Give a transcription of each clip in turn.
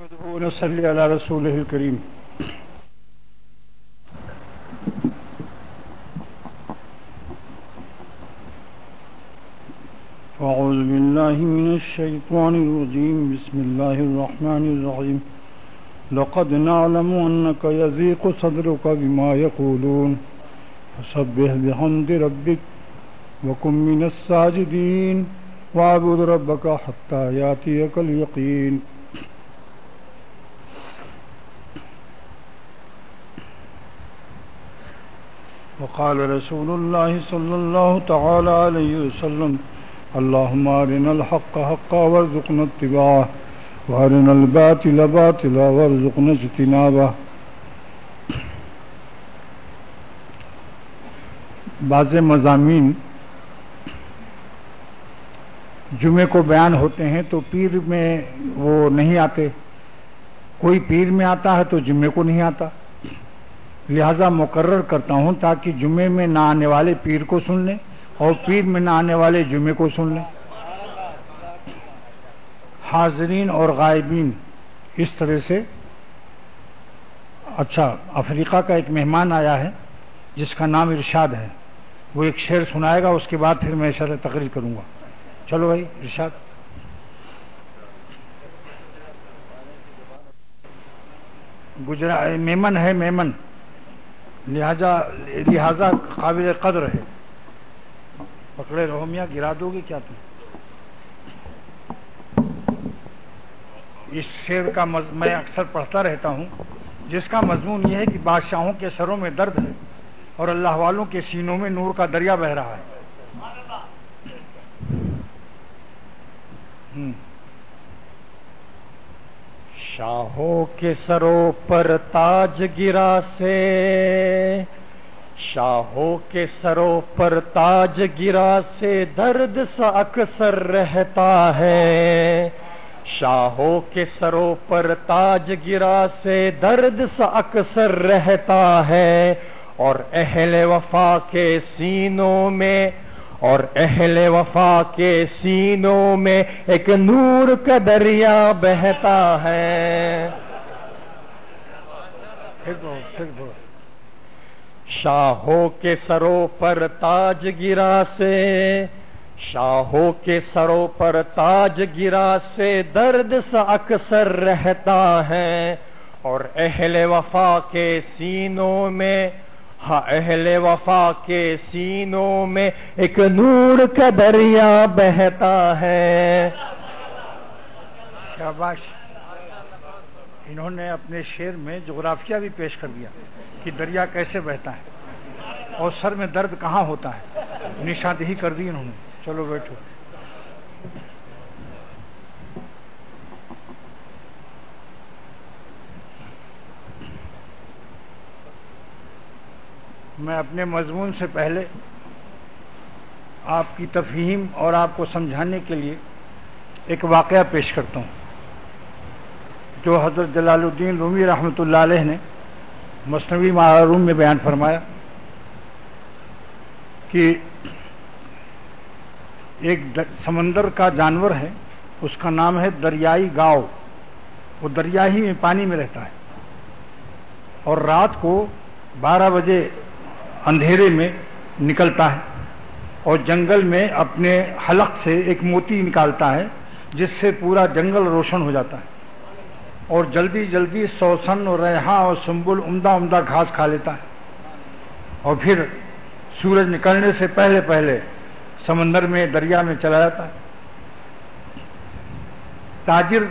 نحمده ونصلي على رسوله الكريم. أعوذ بالله من الشيطان الرجيم. بسم الله الرحمن الرحيم. لقد نعلم أنك يضيق صدرك بما يقولون فسبح بحمد ربك وكن من الساجدين واعبد ربك حتى يأتيك اليقين. وقال رسول الله صلى الله تعالى عليه وسلم: اللهم أرنا الحق حقا وارزقنا اتباعه وأرنا الباطل باطلا وارزقنا اجتنابه. بعض مضامین جمعے کو بیان ہوتے ہیں تو پیر میں وہ نہیں آتے، کوئی پیر میں آتا ہے تو جمعے کو نہیں آتا، لہذا مقرر کرتا ہوں تاکہ جمعے میں نہ آنے والے پیر کو سن لیں اور پیر میں نہ آنے والے جمعے کو سن لیں. حاضرین اور غائبین اس طرح سے. اچھا، افریقہ کا ایک مہمان آیا ہے جس کا نام ارشاد ہے، وہ ایک شعر سنائے گا، اس کے بعد پھر میں شرح تقریر کروں گا. چلو بھائی ارشاد. میمن ہے، میمن، لہذا قابل قدر ہے. پکڑے رہو میاں، گرا دو گے کیا تم؟ اس شعر کا میں اکثر پڑھتا رہتا ہوں، جس کا مضمون یہ ہے کہ بادشاہوں کے سروں میں درد ہے اور اللہ والوں کے سینوں میں نور کا دریا بہہ رہا ہے. شاہوں کے سروں پر تاج گرا سے، شاہوں کے سروں پر تاج گرا سے درد سا اکثر رہتا ہے. شاہوں کے سروں پر تاج گرا سے درد سا اکثر رہتا ہے، اور اہل وفا کے سینوں میں، اور اہل وفا کے سینوں میں ایک نور کا دریا بہتا ہے. شاہوں کے سروں پر تاج گرا سے، شاہوں کے سروں پر تاج گرا سے درد سا اکثر رہتا ہے، اور اہل وفا کے سینوں میں، ہاں اہل وفا کے سینوں میں ایک نور کا دریا بہتا ہے. شاباش. انہوں نے اپنے شعر میں جغرافیہ بھی پیش کر دیا کہ دریا کیسے بہتا ہے اور سر میں درد کہاں ہوتا ہے، نشاندہی کر دی انہوں نے. چلو بیٹھو. میں اپنے مضمون سے پہلے آپ کی تفہیم اور آپ کو سمجھانے کے لیے ایک واقعہ پیش کرتا ہوں جو حضرت جلال الدین رومی رحمۃ اللہ علیہ نے مثنوی معروم میں بیان فرمایا کہ ایک سمندر کا جانور ہے، اس کا نام ہے دریائی گاؤ. وہ دریا ہی میں پانی میں رہتا ہے اور رات کو 12 بجے اندھیرے میں نکلتا ہے اور جنگل میں اپنے حلق سے ایک موتی نکالتا ہے جس سے پورا جنگل روشن ہو جاتا ہے، اور جلدی جلدی سوسن اور ریحاں اور سنبل عمدہ عمدہ گھاس کھا لیتا ہے، اور پھر سورج نکلنے سے پہلے پہلے سمندر میں دریا میں چلا جاتا ہے. تاجر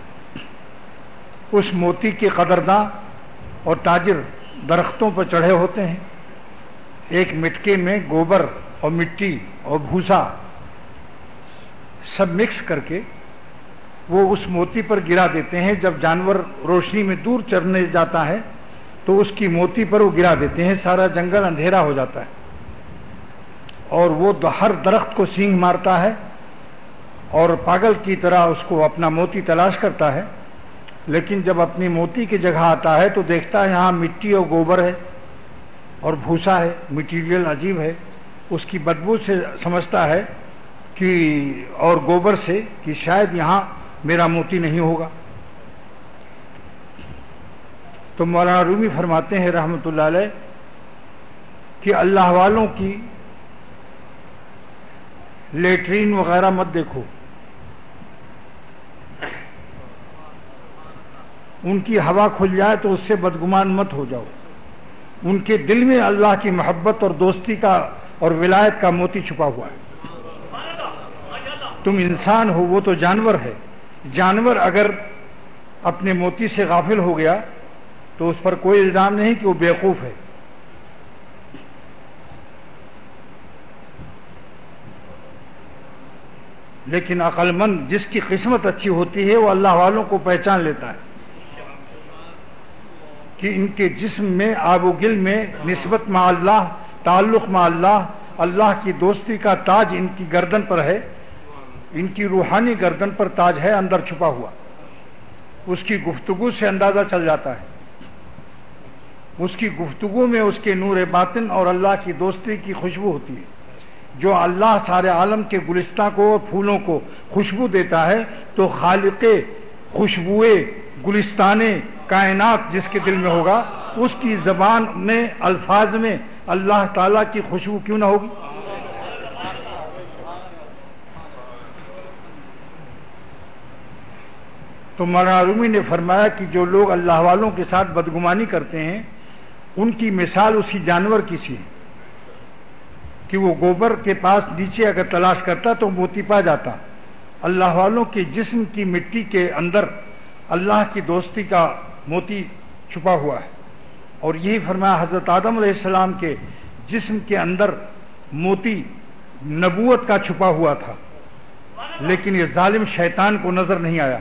اس موتی کے قدرداں اور تاجر درختوں پر چڑھے ہوتے ہیں. ایک مٹکے میں گوبر اور مٹی اور بھوسا سب مکس کر کے وہ اس موتی پر گرا دیتے ہیں. جب جانور روشنی میں دور چرنے جاتا ہے تو اس کی موتی پر وہ گرا دیتے ہیں، سارا جنگل اندھیرا ہو جاتا ہے اور وہ ہر درخت کو سینگ مارتا ہے اور پاگل کی طرح اس کو اپنا موتی تلاش کرتا ہے. لیکن جب اپنی موتی کی جگہ آتا ہے تو دیکھتا ہے یہاں مٹی اور گوبر ہے اور بھوسا ہے، مٹیریل عجیب ہے. اس کی بدبو سے سمجھتا ہے کہ اور گوبر سے کہ شاید یہاں میرا موتی نہیں ہوگا. تو مولانا رومی فرماتے ہیں رحمۃ اللہ علیہ کہ اللہ والوں کی لیٹرین وغیرہ مت دیکھو، ان کی ہوا کھل جائے تو اس سے بدگمان مت ہو جاؤ، ان کے دل میں اللہ کی محبت اور دوستی کا اور ولایت کا موتی چھپا ہوا ہے۔ تم انسان ہو، وہ تو جانور ہے، جانور اگر اپنے موتی سے غافل ہو گیا تو اس پر کوئی الزام نہیں کہ وہ بیوقوف ہے۔ لیکن عقل مند جس کی قسمت اچھی ہوتی ہے وہ اللہ والوں کو پہچان لیتا ہے کہ ان کے جسم میں آب و گل میں نسبت مع اللہ، تعلق مع اللہ، اللہ کی دوستی کا تاج ان کی گردن پر ہے، ان کی روحانی گردن پر تاج ہے اندر چھپا ہوا۔ اس کی گفتگو سے اندازہ چل جاتا ہے، اس کی گفتگو میں اس کے نور باطن اور اللہ کی دوستی کی خوشبو ہوتی ہے۔ جو اللہ سارے عالم کے گلستہ کو اور پھولوں کو خوشبو دیتا ہے تو خالق خوشبوئے گلستان کائنات جس کے دل میں ہوگا اس کی زبان میں، الفاظ میں اللہ تعالیٰ کی خوشبو کیوں نہ ہوگی؟ تو مولانا رومی نے فرمایا کہ جو لوگ اللہ والوں کے ساتھ بدگمانی کرتے ہیں ان کی مثال اسی جانور کی سی ہے کہ وہ گوبر کے پاس نیچے اگر تلاش کرتا تو موتی پا جاتا۔ اللہ والوں کے جسم کی مٹی کے اندر اللہ کی دوستی کا موتی چھپا ہوا ہے، اور یہی فرمایا حضرت آدم علیہ السلام کے جسم کے اندر موتی نبوت کا چھپا ہوا تھا، لیکن یہ ظالم شیطان کو نظر نہیں آیا۔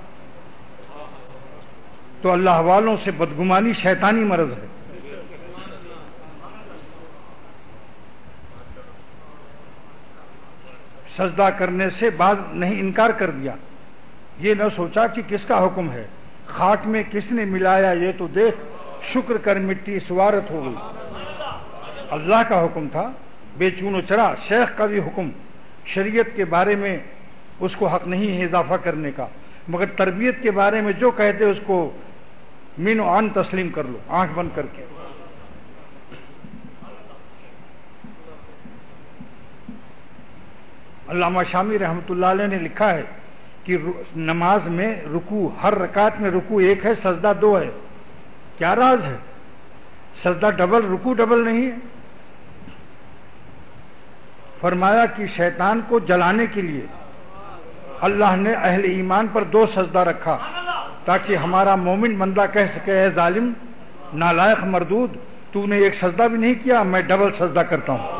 تو اللہ والوں سے بدگمانی شیطانی مرض ہے۔ سجدہ کرنے سے بعد نہیں انکار کر دیا، یہ نہ سوچا کہ کس کا حکم ہے، خاک میں کس نے ملایا یہ تو دیکھ، شکر کر مٹی سوارت ہو گئی۔ اللہ کا حکم تھا بے چون و چرا، شیخ کا بھی حکم، شریعت کے بارے میں اس کو حق نہیں ہے اضافہ کرنے کا، مگر تربیت کے بارے میں جو کہتے اس کو مین و عن تسلیم کر لو آنکھ بند کر کے۔ علامہ شامی رحمۃ اللہ علیہ نے لکھا ہے کہ نماز میں رکوع، ہر رکعت میں رکوع ایک ہے، سجدہ دو ہے۔ کیا راز ہے؟ سجدہ ڈبل، رکوع ڈبل نہیں ہے۔ فرمایا کہ شیطان کو جلانے کے لیے اللہ نے اہل ایمان پر دو سجدہ رکھا تاکہ ہمارا مومن بندہ کہہ سکے اے ظالم نالائق مردود، تو نے ایک سجدہ بھی نہیں کیا، میں ڈبل سجدہ کرتا ہوں۔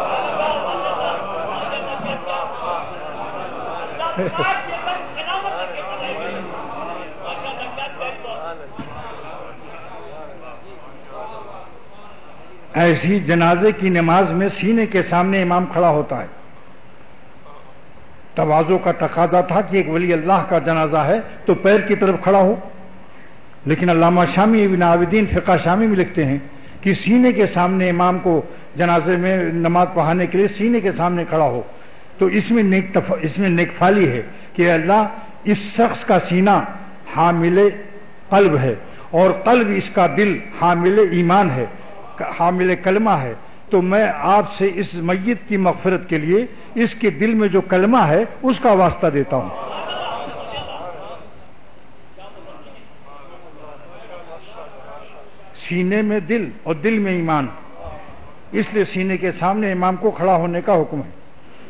ایسی جنازے کی نماز میں سینے کے سامنے امام کھڑا ہوتا ہے۔ تواضع کا تقاضا تھا کہ ایک ولی اللہ کا جنازہ ہے تو پیر کی طرف کھڑا ہو، لیکن علامہ شامی ابن عابدین فقہ شامی میں لکھتے ہیں کہ سینے کے سامنے امام کو جنازے میں نماز پڑھانے کے لیے سینے کے سامنے کھڑا ہو، تو اس میں نیک فالی ہے کہ اللہ اس شخص کا سینہ حامل قلب ہے اور قلب اس کا دل حامل ایمان ہے، حامل کلمہ ہے، تو میں آپ سے اس میت کی مغفرت کے لیے اس کے دل میں جو کلمہ ہے اس کا واسطہ دیتا ہوں۔ سینے میں دل اور دل میں ایمان، اس لیے سینے کے سامنے امام کو کھڑا ہونے کا حکم ہے۔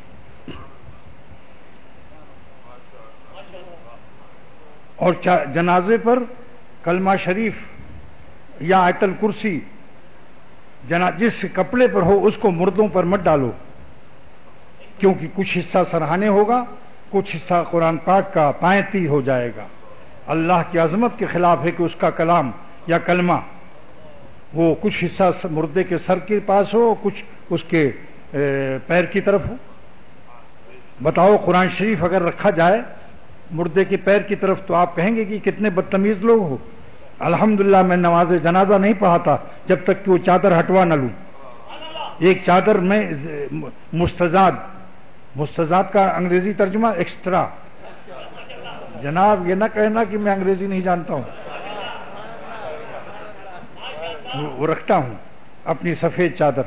اور جنازے پر کلمہ شریف یا آیت الکرسی جس کپڑے پر ہو اس کو مردوں پر مت ڈالو، کیونکہ کچھ حصہ سرہانے ہوگا، کچھ حصہ قرآن پاک کا پائنتی ہو جائے گا۔ اللہ کی عظمت کے خلاف ہے کہ اس کا کلام یا کلمہ وہ کچھ حصہ مردے کے سر کے پاس ہو، کچھ اس کے پیر کی طرف ہو۔ بتاؤ قرآن شریف اگر رکھا جائے مردے کے پیر کی طرف تو آپ کہیں گے کہ کتنے بدتمیز لوگ ہو۔ الحمدللہ میں نماز جنازہ نہیں پڑھاتا جب تک کہ وہ چادر ہٹوا نہ لوں۔ ایک چادر میں مستزاد کا انگریزی ترجمہ ایکسٹرا۔ جناب یہ نہ کہنا کہ میں انگریزی نہیں جانتا ہوں۔ وہ رکھتا ہوں اپنی سفید چادر.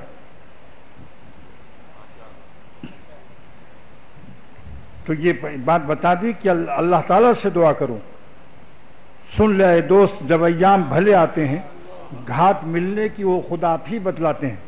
تو یہ بات بتا دی کہ اللہ تعالیٰ سے دعا کروں. سن لے دوست جب ایام بھلے آتے ہیں گھاٹ ملنے کی وہ خدا آپ ہی بتلاتے ہیں.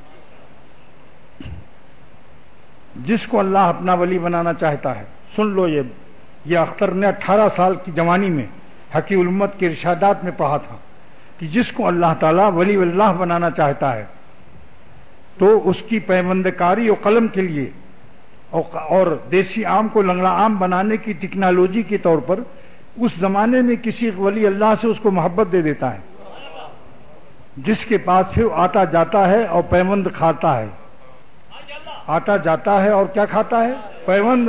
جس کو اللہ اپنا ولی بنانا چاہتا ہے, سن لو یہ اختر نے 18 سال کی جوانی میں حقیق الامت کے ارشادات میں پڑھا تھا کہ جس کو اللہ تعالیٰ ولی اللہ بنانا چاہتا ہے تو اس کی پیوند کاری اور قلم کے لیے اور دیسی آم کو لنگڑا آم بنانے کی ٹیکنالوجی کے طور پر اس زمانے میں کسی ولی اللہ سے اس کو محبت دے دیتا ہے, جس کے پاس پھر آتا جاتا ہے اور پیوند کھاتا ہے. آتا جاتا ہے اور کیا کھاتا ہے؟ پیوند,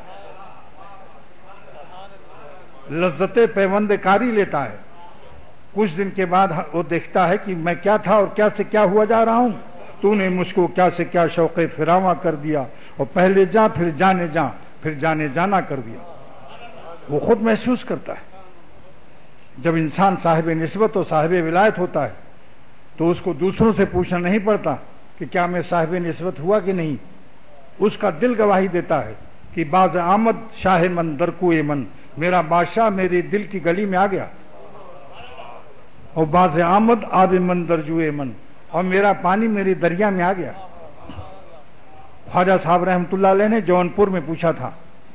لذت پیوند کاری لیتا ہے. کچھ دن کے بعد وہ دیکھتا ہے کہ میں کیا تھا اور کیا سے کیا ہوا جا رہا ہوں. تو نے مجھ کو کیا سے کیا شوق فراواں کر دیا اور پہلے جا پھر جانے جا پھر جانے جانا کر دیا. وہ خود محسوس کرتا ہے. جب انسان صاحب نسبت اور صاحب ولایت ہوتا ہے تو اس کو دوسروں سے پوچھنا نہیں پڑتا کہ کیا میں صاحب نسبت ہوا کہ نہیں. اس کا دل گواہی دیتا ہے کہ باز آمد شاہ من در کوئے من, میرا بادشاہ میرے دل کی گلی میں آ گیا. اور باز آمد آب من در جوئے من, اور میرا پانی میرے دریا میں آ گیا. خواجہ صاحب رحمۃ اللہ علیہ نے جون پور میں پوچھا تھا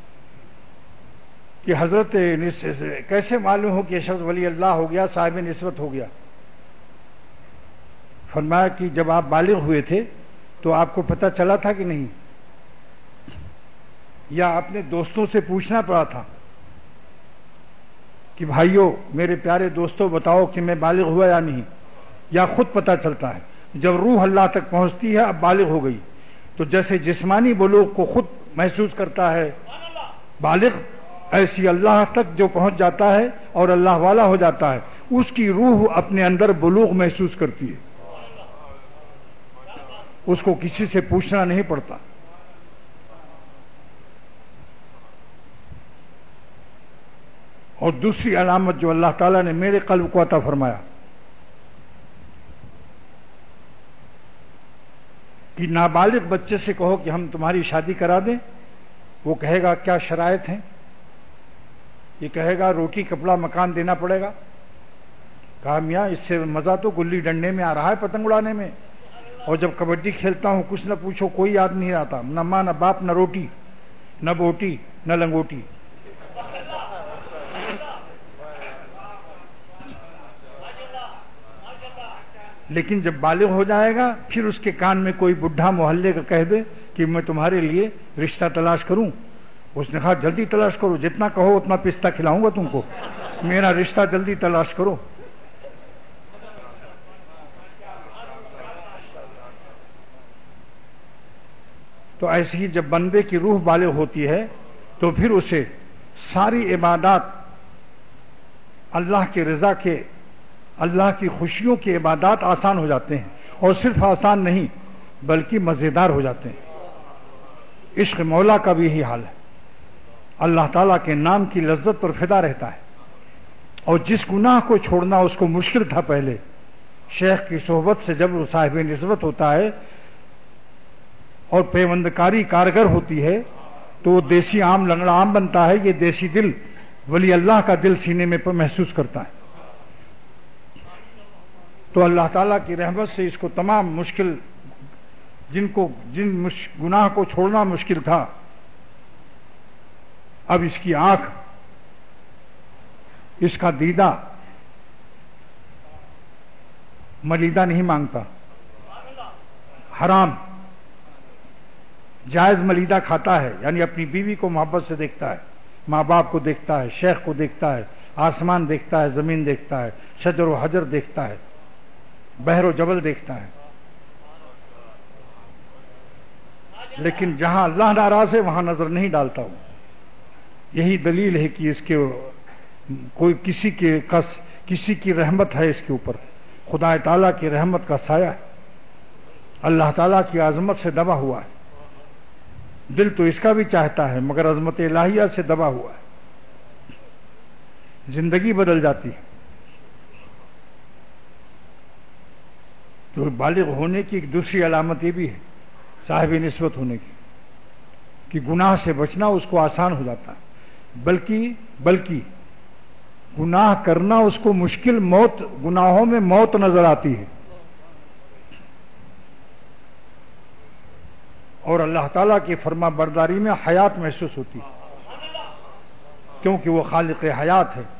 کہ حضرت کیسے معلوم ہو کہ شخص ولی اللہ ہو گیا, صاحب نسبت ہو گیا. فرمایا کہ جب آپ بالغ ہوئے تھے تو آپ کو پتہ چلا تھا کہ نہیں, یا اپنے دوستوں سے پوچھنا پڑا تھا کہ بھائیو میرے پیارے دوستوں بتاؤ کہ میں بالغ ہوا یا نہیں, یا خود پتہ چلتا ہے جب روح اللہ تک پہنچتی ہے اب بالغ ہو گئی. تو جیسے جسمانی بلوغ کو خود محسوس کرتا ہے بالغ, ایسی اللہ تک جو پہنچ جاتا ہے اور اللہ والا ہو جاتا ہے اس کی روح اپنے اندر بلوغ محسوس کرتی ہے, اس کو کسی سے پوچھنا نہیں پڑتا. اور دوسری علامت جو اللہ تعالیٰ نے میرے قلب کو عطا فرمایا کہ نابالغ بچے سے کہو کہ ہم تمہاری شادی کرا دیں, وہ کہے گا کیا شرائط ہیں؟ یہ کہے گا روٹی کپڑا مکان دینا پڑے گا. کہا میاں اس سے مزہ تو گلی ڈنڈے میں آ رہا ہے, پتنگ اڑانے میں, اور جب کبڈی کھیلتا ہوں کچھ نہ پوچھو کوئی یاد نہیں آتا, نہ ماں نہ باپ نہ روٹی نہ بوٹی نہ لنگوٹی. لیکن جب بالغ ہو جائے گا پھر اس کے کان میں کوئی بڈھا محلے کا کہہ دے کہ میں تمہارے لیے رشتہ تلاش کروں. اس نے کہا جلدی تلاش کرو, جتنا کہو اتنا پستہ کھلاؤں گا تم کو, میرا رشتہ جلدی تلاش کرو. تو ایسے ہی جب بندے کی روح بالغ ہوتی ہے تو پھر اسے ساری عبادات اللہ کی رضا کے, اللہ کی خوشیوں کی عبادات آسان ہو جاتے ہیں, اور صرف آسان نہیں بلکہ مزیدار ہو جاتے ہیں. عشق مولا کا بھی یہی حال ہے, اللہ تعالیٰ کے نام کی لذت پر فدا رہتا ہے. اور جس گناہ کو چھوڑنا اس کو مشکل تھا پہلے, شیخ کی صحبت سے جب وہ صاحب نسبت ہوتا ہے اور پیوندکاری کارگر ہوتی ہے تو وہ دیسی عام لنگڑا عام بنتا ہے. یہ دیسی دل ولی اللہ کا دل سینے میں محسوس کرتا ہے. تو اللہ تعالیٰ کی رحمت سے اس کو تمام مشکل جن گناہ کو چھوڑنا مشکل تھا, اب اس کی آنکھ, اس کا دیدہ ملیدہ نہیں مانگتا, حرام جائز ملیدہ کھاتا ہے, یعنی اپنی بیوی کو محبت سے دیکھتا ہے, ماں باپ کو دیکھتا ہے, شیخ کو دیکھتا ہے, آسمان دیکھتا ہے, زمین دیکھتا ہے, شجر و حجر دیکھتا ہے, بحر و جبل دیکھتا ہے. لیکن جہاں اللہ ناراض ہے وہاں نظر نہیں ڈالتا ہوں. یہی دلیل ہے کہ اس کے کوئی کسی کی رحمت ہے اس کے اوپر, خدا تعالیٰ کی رحمت کا سایہ ہے, اللہ تعالیٰ کی عظمت سے دبا ہوا ہے. دل تو اس کا بھی چاہتا ہے مگر عظمت الہیہ سے دبا ہوا ہے. زندگی بدل جاتی ہے. تو بالغ ہونے کی ایک دوسری علامت یہ بھی ہے صاحب نسبت ہونے کی کہ گناہ سے بچنا اس کو آسان ہو جاتا ہے، بلکہ گناہ کرنا اس کو مشکل، گناہوں میں موت نظر آتی ہے، اور اللہ تعالیٰ کی فرما برداری میں حیات محسوس ہوتی ہے، کیونکہ وہ خالق حیات ہے۔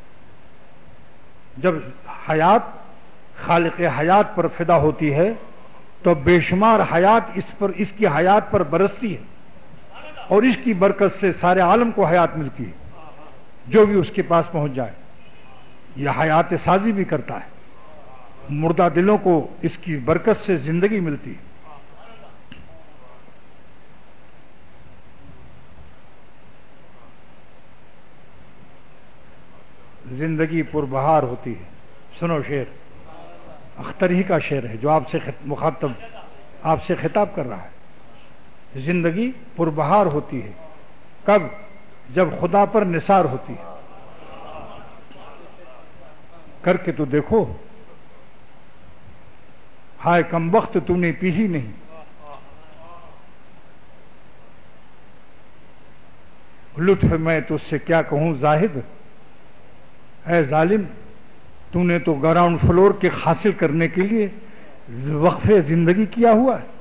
جب حیات خالق حیات پر فدا ہوتی ہے تو بے شمار حیات اس کی حیات پر برستی ہے، اور اس کی برکت سے سارے عالم کو حیات ملتی ہے، جو بھی اس کے پاس پہنچ جائے۔ یہ حیات سازی بھی کرتا ہے، مردہ دلوں کو اس کی برکت سے زندگی ملتی ہے۔ زندگی پربہار ہوتی ہے۔ سنو شعر، اختر ہی کا شعر ہے جو آپ سے مخاطب آپ سے خطاب کر رہا ہے۔ زندگی پربہار ہوتی ہے کب؟ جب خدا پر نثار ہوتی ہے۔ کر کے تو دیکھو، ہائے کم وقت تو نے پی ہی نہیں، لطف میں تجھ سے کیا کہوں زاہد، اے ظالم تو نے تو گراؤنڈ فلور کے حاصل کرنے کے لیے وقفے زندگی کیا ہوا ہے،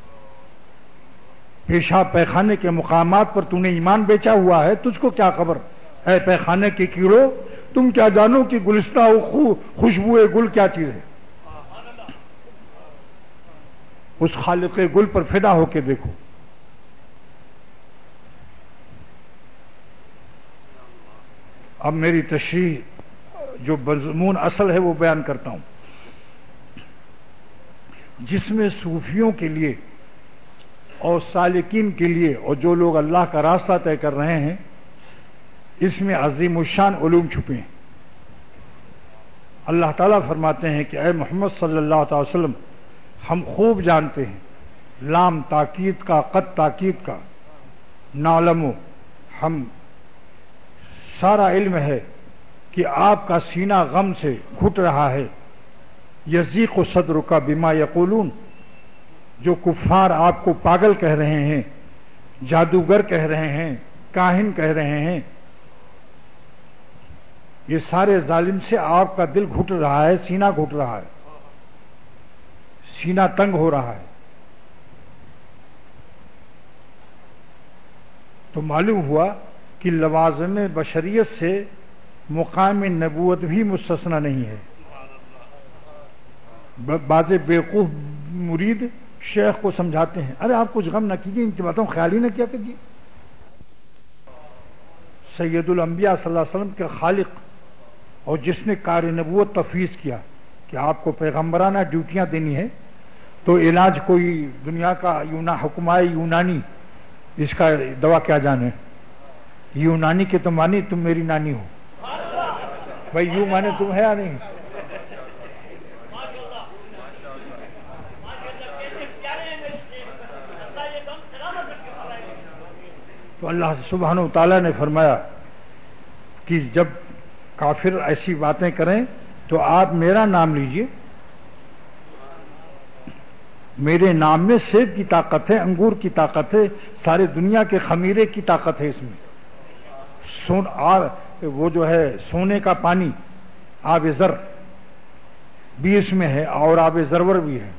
پیشاب پیخانے کے مقامات پر تو نے ایمان بیچا ہوا ہے، تجھ کو کیا خبر اے پیخانے کے کیڑوں، تم کیا جانو کہ گلستہ خوشبوئے گل کیا چیز ہے۔ اس خالق گل پر فدا ہو کے دیکھو۔ اب میری تشریح جو مضمون اصل ہے وہ بیان کرتا ہوں، جس میں صوفیوں کے لیے اور سالکین کے لیے اور جو لوگ اللہ کا راستہ طے کر رہے ہیں، اس میں عظیم الشان علوم چھپے ہیں۔ اللہ تعالیٰ فرماتے ہیں کہ اے محمد صلی اللہ علیہ وسلم، ہم خوب جانتے ہیں، لام تاکید کا، قد تاکید کا، نعلم، ہم سارا علم ہے کہ آپ کا سینہ غم سے گھٹ رہا ہے، یضیق صدرک بما یقولون، جو کفار آپ کو پاگل کہہ رہے ہیں، جادوگر کہہ رہے ہیں، کاہن کہہ رہے ہیں، یہ سارے ظالم سے آپ کا دل گھٹ رہا ہے، سینہ گھٹ رہا ہے، سینہ تنگ ہو رہا ہے۔ تو معلوم ہوا کہ لوازم بشریت سے مقام نبوت بھی مستثنی نہیں ہے۔ بعض بیوقوف مرید شیخ کو سمجھاتے ہیں، ارے آپ کچھ غم نہ کیجیے، ان کی باتوں خیال ہی نہ کیا کیجیے۔ سید الانبیاء صلی اللہ علیہ وسلم کے خالق اور جس نے کار نبوت تفویض کیا کہ آپ کو پیغمبرانہ ڈیوٹیاں دینی ہے، تو علاج کوئی دنیا کا حکمائے یونانی، اس کا دوا کیا جانے، یونانی کے تو مانی تم میری نانی ہو، بھائی یوں مانے تم ہے یا نہیں؟ تو اللہ سبحانہ و تعالیٰ نے فرمایا کہ جب کافر ایسی باتیں کریں تو آپ میرا نام لیجئے، میرے نام میں سیب کی طاقت ہے، انگور کی طاقت ہے، سارے دنیا کے خمیرے کی طاقت ہے اس میں، وہ جو ہے سونے کا پانی آب زر بھی اس میں ہے اور آب زرور بھی ہے۔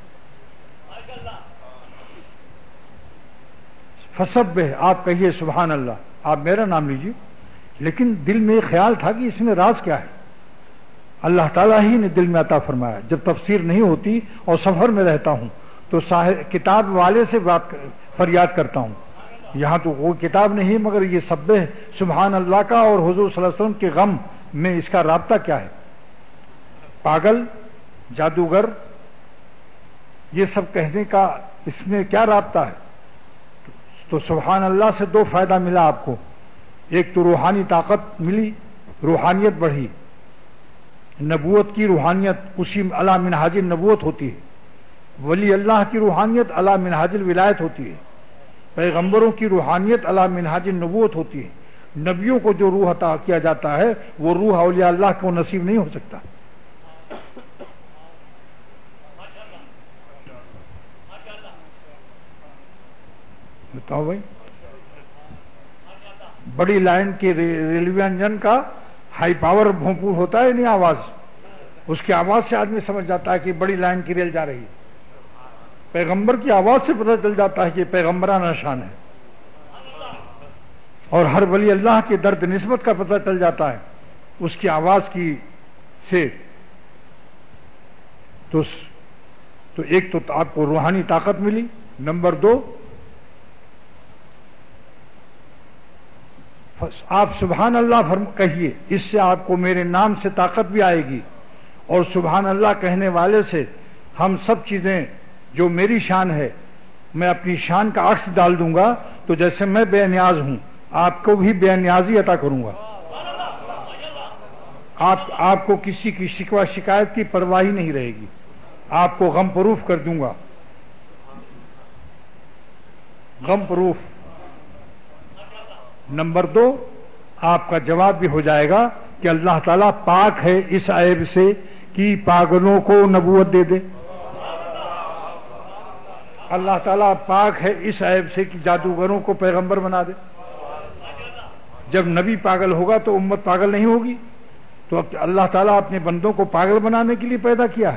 فسبح، آپ کہیے سبحان اللہ، آپ میرا نام لیجیے، لیکن دل میں خیال تھا کہ اس میں راز کیا ہے، اللہ تعالیٰ ہی نے دل میں عطا فرمایا۔ جب تفسیر نہیں ہوتی اور سفر میں رہتا ہوں تو کتاب والے سے فریاد کرتا ہوں، یہاں تو وہ کتاب نہیں، مگر یہ سبح سبحان اللہ کا اور حضور صلی اللہ علیہ وسلم کے غم میں اس کا رابطہ کیا ہے؟ پاگل، جادوگر، یہ سب کہنے کا اس میں کیا رابطہ ہے؟ تو سبحان اللہ سے دو فائدہ ملا آپ کو، ایک تو روحانی طاقت ملی، روحانیت بڑھی، نبوت کی روحانیت اسی علی منہاج النبوت ہوتی ہے، ولی اللہ کی روحانیت علی منہاج الولایت ہوتی ہے، پیغمبروں کی روحانیت علی منہاج النبوت ہوتی ہے، نبیوں کو جو روح عطا کیا جاتا ہے وہ روح اولیاء اللہ کو نصیب نہیں ہو سکتا۔ بتاؤ بھائی، بڑی لائن کے ریلوے انجن کا ہائی پاور بھونپور ہوتا ہے نہیں آواز، اس کی آواز سے آدمی سمجھ جاتا ہے کہ بڑی لائن کی ریل جا رہی ہے. پیغمبر کی آواز سے پتہ چل جاتا ہے کہ پیغمبرانہ شان ہے. اور ہر ولی اللہ کے درد نسبت کا پتہ چل جاتا ہے اس کی آواز کی سے. تو ایک تو آپ کو روحانی طاقت ملی، نمبر 2 آپ سبحان اللہ کہیے، اس سے آپ کو میرے نام سے طاقت بھی آئے گی، اور سبحان اللہ کہنے والے سے ہم سب چیزیں جو میری شان ہے میں اپنی شان کا عکس ڈال دوں گا. تو جیسے میں بے نیاز ہوں آپ کو بھی بے نیازی عطا کروں گا. آپ کو کسی کی شکوہ شکایت کی پرواہ نہیں رہے گی، آپ کو غم پروف کر دوں گا. غم پروف. نمبر 2 آپ کا جواب بھی ہو جائے گا کہ اللہ تعالیٰ پاک ہے اس عیب سے کہ پاگلوں کو نبوت دے دے. اللہ تعالیٰ پاک ہے اس عیب سے کہ جادوگروں کو پیغمبر بنا دے. جب نبی پاگل ہوگا تو امت پاگل نہیں ہوگی. تو اب اللہ تعالیٰ اپنے بندوں کو پاگل بنانے کے لیے پیدا کیا ہے.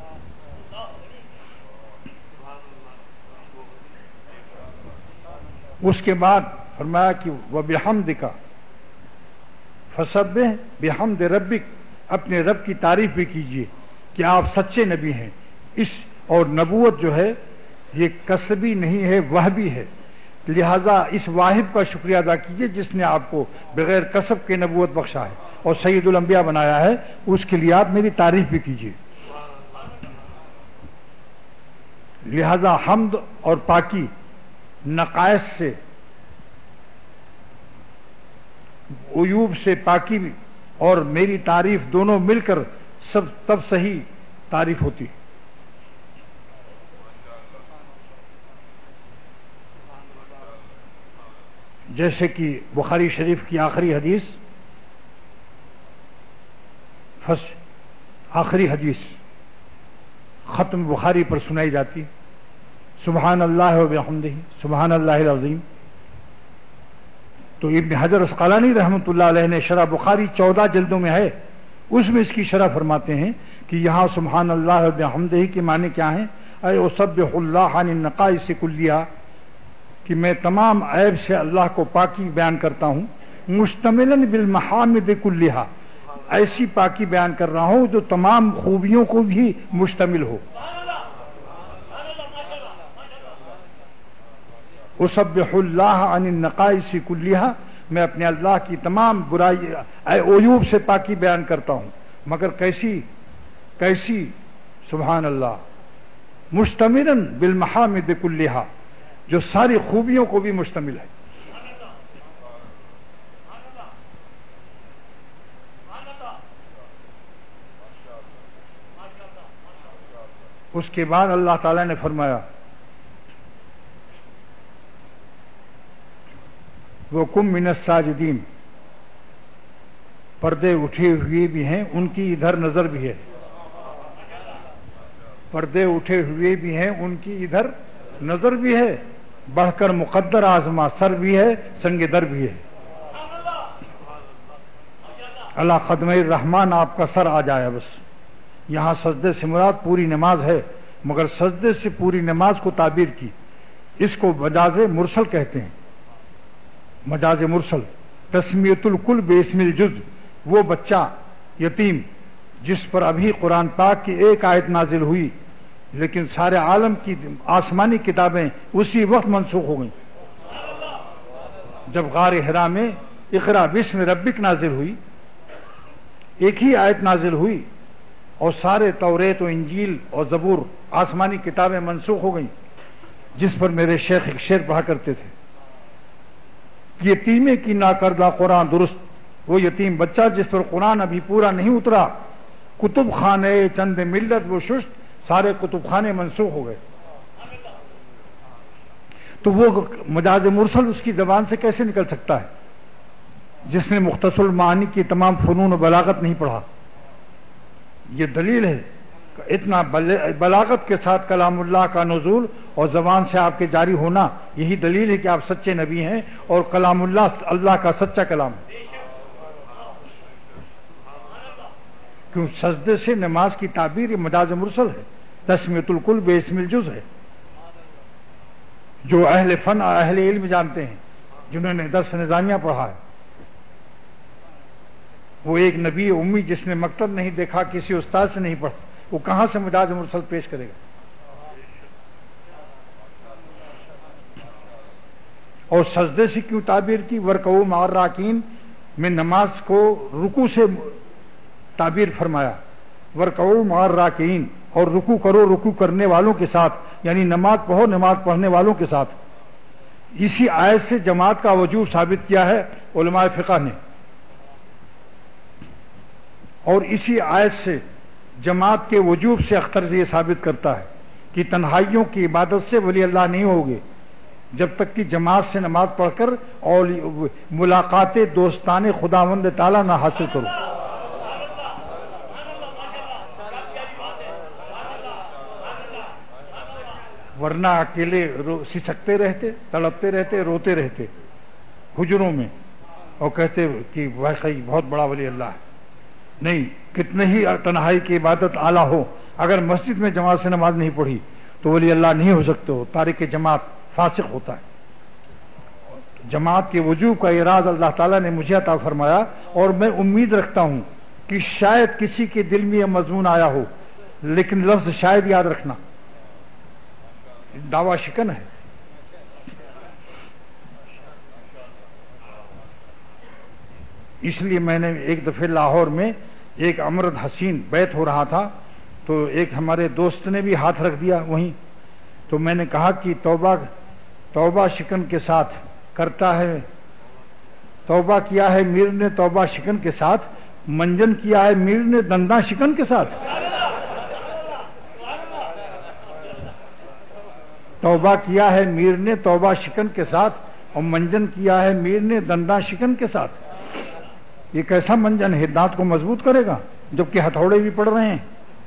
اس کے بعد فرمایا کہ وَبِحَمْدِكَ فَسَبِّحْ بِحَمْدِ رَبِّكَ، اپنے رب کی تعریف بھی کیجیے کہ آپ سچے نبی ہیں. اور نبوت جو ہے یہ کسبی نہیں ہے، وہبی ہے. لہذا اس واحد کا شکریہ ادا کیجیے جس نے آپ کو بغیر کسب کے نبوت بخشا ہے اور سید الانبیاء بنایا ہے. اس کے لیے آپ میری تعریف بھی کیجیے. لہذا حمد اور پاکی نقائص سے، عیوب سے پاکی اور میری تعریف دونوں مل کر تب صحیح تعریف ہوتی ہے. جیسے کہ بخاری شریف کی آخری حدیث، آخری حدیث ختم بخاری پر سنائی جاتی، سبحان اللہ و بحمدہ سبحان اللہ العظیم. تو ابن حجر اسقلانی رحمۃ اللہ علیہ نے شرح بخاری 14 جلدوں میں ہے، اس میں اس کی شرح فرماتے ہیں کہ یہاں سبحان اللہ و بحمدہ کے معنی کیا ہیں. اے اسبح اللہ عن النقائص کلیہا، کہ میں تمام عیب سے اللہ کو پاکی بیان کرتا ہوں. مشتملاً بالمحامد کلیہا، ایسی پاکی بیان کر رہا ہوں جو تمام خوبیوں کو بھی مشتمل ہو. اسبح اللہ عن النقائص کلیہا، میں اپنے اللہ کی تمام برائی عیوب سے پاکی بیان کرتا ہوں. مگر کیسی سبحان اللہ، مشتملاً بالمحامد کلیہا، جو ساری خوبیوں کو بھی مشتمل ہے. اس کے بعد اللہ تعالی نے فرمایا وَقُم مِّنَ السَّاجِدِينَ، پردے اٹھے ہوئے بھی ہیں ان کی ادھر نظر بھی ہے. پردے اٹھے ہوئے بھی ہیں ان کی ادھر نظر بھی ہے. بڑھ کر مقدر آزما سر بھی ہے، سنگ در بھی ہے. اللہ قدم الرحمن آپ کا سر آ جائے بس. یہاں سجدے سے مراد پوری نماز ہے، مگر سجدے سے پوری نماز کو تعبیر کی. اس کو مجاز مرسل کہتے ہیں. مجاز مرسل تسمیت الکل باسم الجز، وہ بچہ یتیم جس پر ابھی قرآن پاک کی ایک آیت نازل ہوئی لیکن سارے عالم کی آسمانی کتابیں اسی وقت منسوخ ہو گئیں. جب غار حرا میں اقرا بسم ربک نازل ہوئی، ایک ہی آیت نازل ہوئی اور سارے توریت و انجیل اور زبور آسمانی کتابیں منسوخ ہو گئیں. جس پر میرے شیخ ایک شعر پڑھا کرتے تھے، یتیمے کی ناکردہ قرآن درست، وہ یتیم بچہ جس پر قرآن ابھی پورا نہیں اترا. کتب خانے چند ملت وہ ششت، سارے کتب خانے منسوخ ہو گئے. تو وہ مجاز مرسل اس کی زبان سے کیسے نکل سکتا ہے جس نے مختصر المعانی کی تمام فنون و بلاغت نہیں پڑھا. یہ دلیل ہے اتنا بلاغت کے ساتھ کلام اللہ کا نزول اور زبان سے آپ کے جاری ہونا، یہی دلیل ہے کہ آپ سچے نبی ہیں اور کلام اللہ اللہ کا سچا کلام ہے۔ کیوں سجدے سے نماز کی تعبیر یہ مجاز مرسل ہے، تسمیۃ الکل باسم الجز ہے، جو اہل فن اور اہل علم جانتے ہیں، جنہوں نے درس نظامیہ پڑھا ہے۔ وہ ایک نبی امی جس نے مکتب نہیں دیکھا، کسی استاد سے نہیں پڑھا، وہ کہاں سے مجاز مرسل پیش کرے گا؟ اور سجدے سے کیوں تعبیر کی؟ ورکعوا مع الراکعین میں نماز کو رکوع سے تعبیر فرمایا، ورکعوا مع الراکعین، اور رکوع کرو رکوع کرنے والوں کے ساتھ، یعنی نماز پڑھو نماز پڑھنے والوں کے ساتھ۔ اسی آیت سے جماعت کا وجوب ثابت کیا ہے علماء فقہ نے، اور اسی آیت سے جماعت کے وجوب سے اختر یہ ثابت کرتا ہے کہ تنہائیوں کی عبادت سے ولی اللہ نہیں ہوگے جب تک کہ جماعت سے نماز پڑھ کر اور ملاقات دوستان خداوند تعالیٰ نہ حاصل کرو۔ ورنہ اکیلے سسکتے رہتے، تڑپتے رہتے، روتے رہتے حجروں میں اور کہتے کہ واقعی بہت بڑا ولی اللہ ہے۔ نہیں، کتنے ہی تنہائی کی عبادت اعلیٰ ہو، اگر مسجد میں جماعت سے نماز نہیں پڑھی تو ولی اللہ نہیں ہو سکتے ہو، تارک جماعت فاسق ہوتا ہے۔ جماعت کے وجوب کا اعراض اللہ تعالیٰ نے مجھے عطا فرمایا، اور میں امید رکھتا ہوں کہ شاید کسی کے دل میں یہ مضمون آیا ہو، لیکن لفظ شاید یاد رکھنا، دعویٰ شکن ہے۔ اس لیے میں نے ایک دفعہ لاہور میں ایک امرد حسین بیت ہو رہا تھا، تو ایک ہمارے دوست نے بھی ہاتھ رکھ دیا وہیں، تو میں نے کہا کہ توبہ شکن کے ساتھ کرتا ہے، توبہ کیا ہے میر نے توبہ شکن کے ساتھ، منجن کیا ہے میر نے دنداں شکن کے ساتھ۔ توبہ کیا ہے میر نے توبہ شکن کے ساتھ، اور منجن کیا ہے میر نے دنداں شکن کے ساتھ۔ یہ کیسا منجن ہے، دانت کو مضبوط کرے گا جبکہ ہتھوڑے بھی پڑ رہے ہیں۔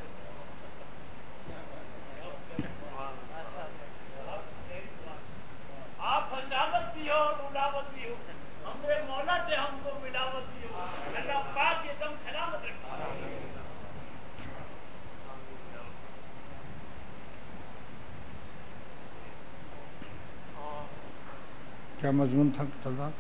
کیا مضمون تھا چل رہا؟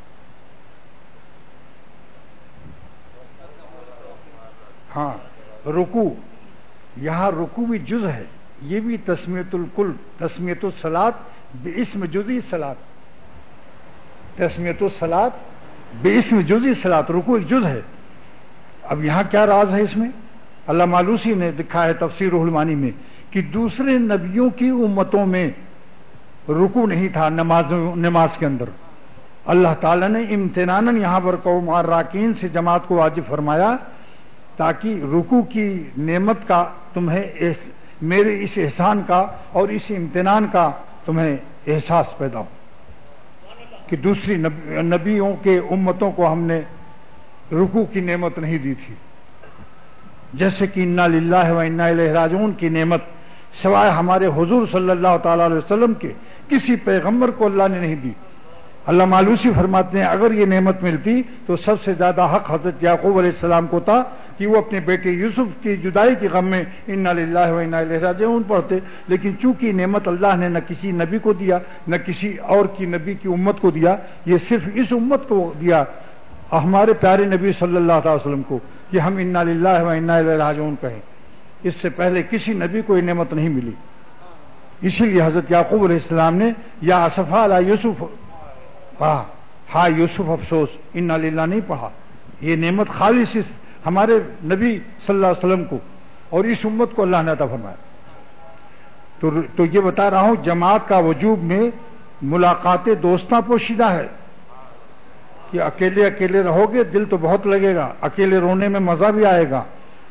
ہاں، رکوع، یہاں رکوع بھی جز ہے، یہ بھی تسمیۃ الکل، تسمیۃ الصلاۃ باسم جزئی صلاۃ، تسمیۃ الصلاۃ باسم جزئی صلاۃ، رکوع ایک جز ہے۔ اب یہاں کیا راز ہے اس میں؟ علامہ آلوسی نے لکھا ہے تفسیر روح المعانی میں کہ دوسرے نبیوں کی امتوں میں رکوع نہیں تھا نماز کے اندر، اللہ تعالیٰ نے امتناناً یہاں پر قوم اور راکین سے جماعت کو واجب فرمایا تاکہ رکوع کی نعمت کا تمہیں میرے اس احسان کا اور اس امتنان کا تمہیں احساس پیدا ہو کہ دوسری نبیوں کے امتوں کو ہم نے رکوع کی نعمت نہیں دی تھی، جیسے کہ انا للہ و انا الیہ راجعون کی نعمت سوائے ہمارے حضور صلی اللہ تعالی علیہ وسلم کے کسی پیغمبر کو اللہ نے نہیں دی۔ اللہ مالوسی فرماتے ہیں اگر یہ نعمت ملتی تو سب سے زیادہ حق حضرت یعقوب علیہ السلام کو تھا کہ وہ اپنے بیٹے یوسف کی جدائی کے غم میں انا للہ و انا الیہ راجعون پڑھتے، لیکن چونکہ نعمت اللہ نے نہ کسی نبی کو دیا نہ کسی اور کی نبی کی امت کو دیا، یہ صرف اس امت کو دیا ہمارے پیارے نبی صلی اللہ علیہ وسلم کو کہ ہم انا للہ و انا الیہ راجعون کہیں، اس سے پہلے کسی نبی کو یہ نعمت نہیں ملی۔ اسی لیے حضرت یعقوب علیہ السلام نے یا اسفا علی یوسف پڑھا، ہا یوسف افسوس، انا للہ نہیں پڑھا۔ یہ نعمت خالص ہمارے نبی صلی اللہ علیہ وسلم کو اور اس امت کو اللہ نے عطا فرمایا۔ تو یہ بتا رہا ہوں جماعت کا وجوب میں ملاقات دوستاں پوشیدہ ہے کہ اکیلے اکیلے رہو گے دل تو بہت لگے گا، اکیلے رونے میں مزہ بھی آئے گا،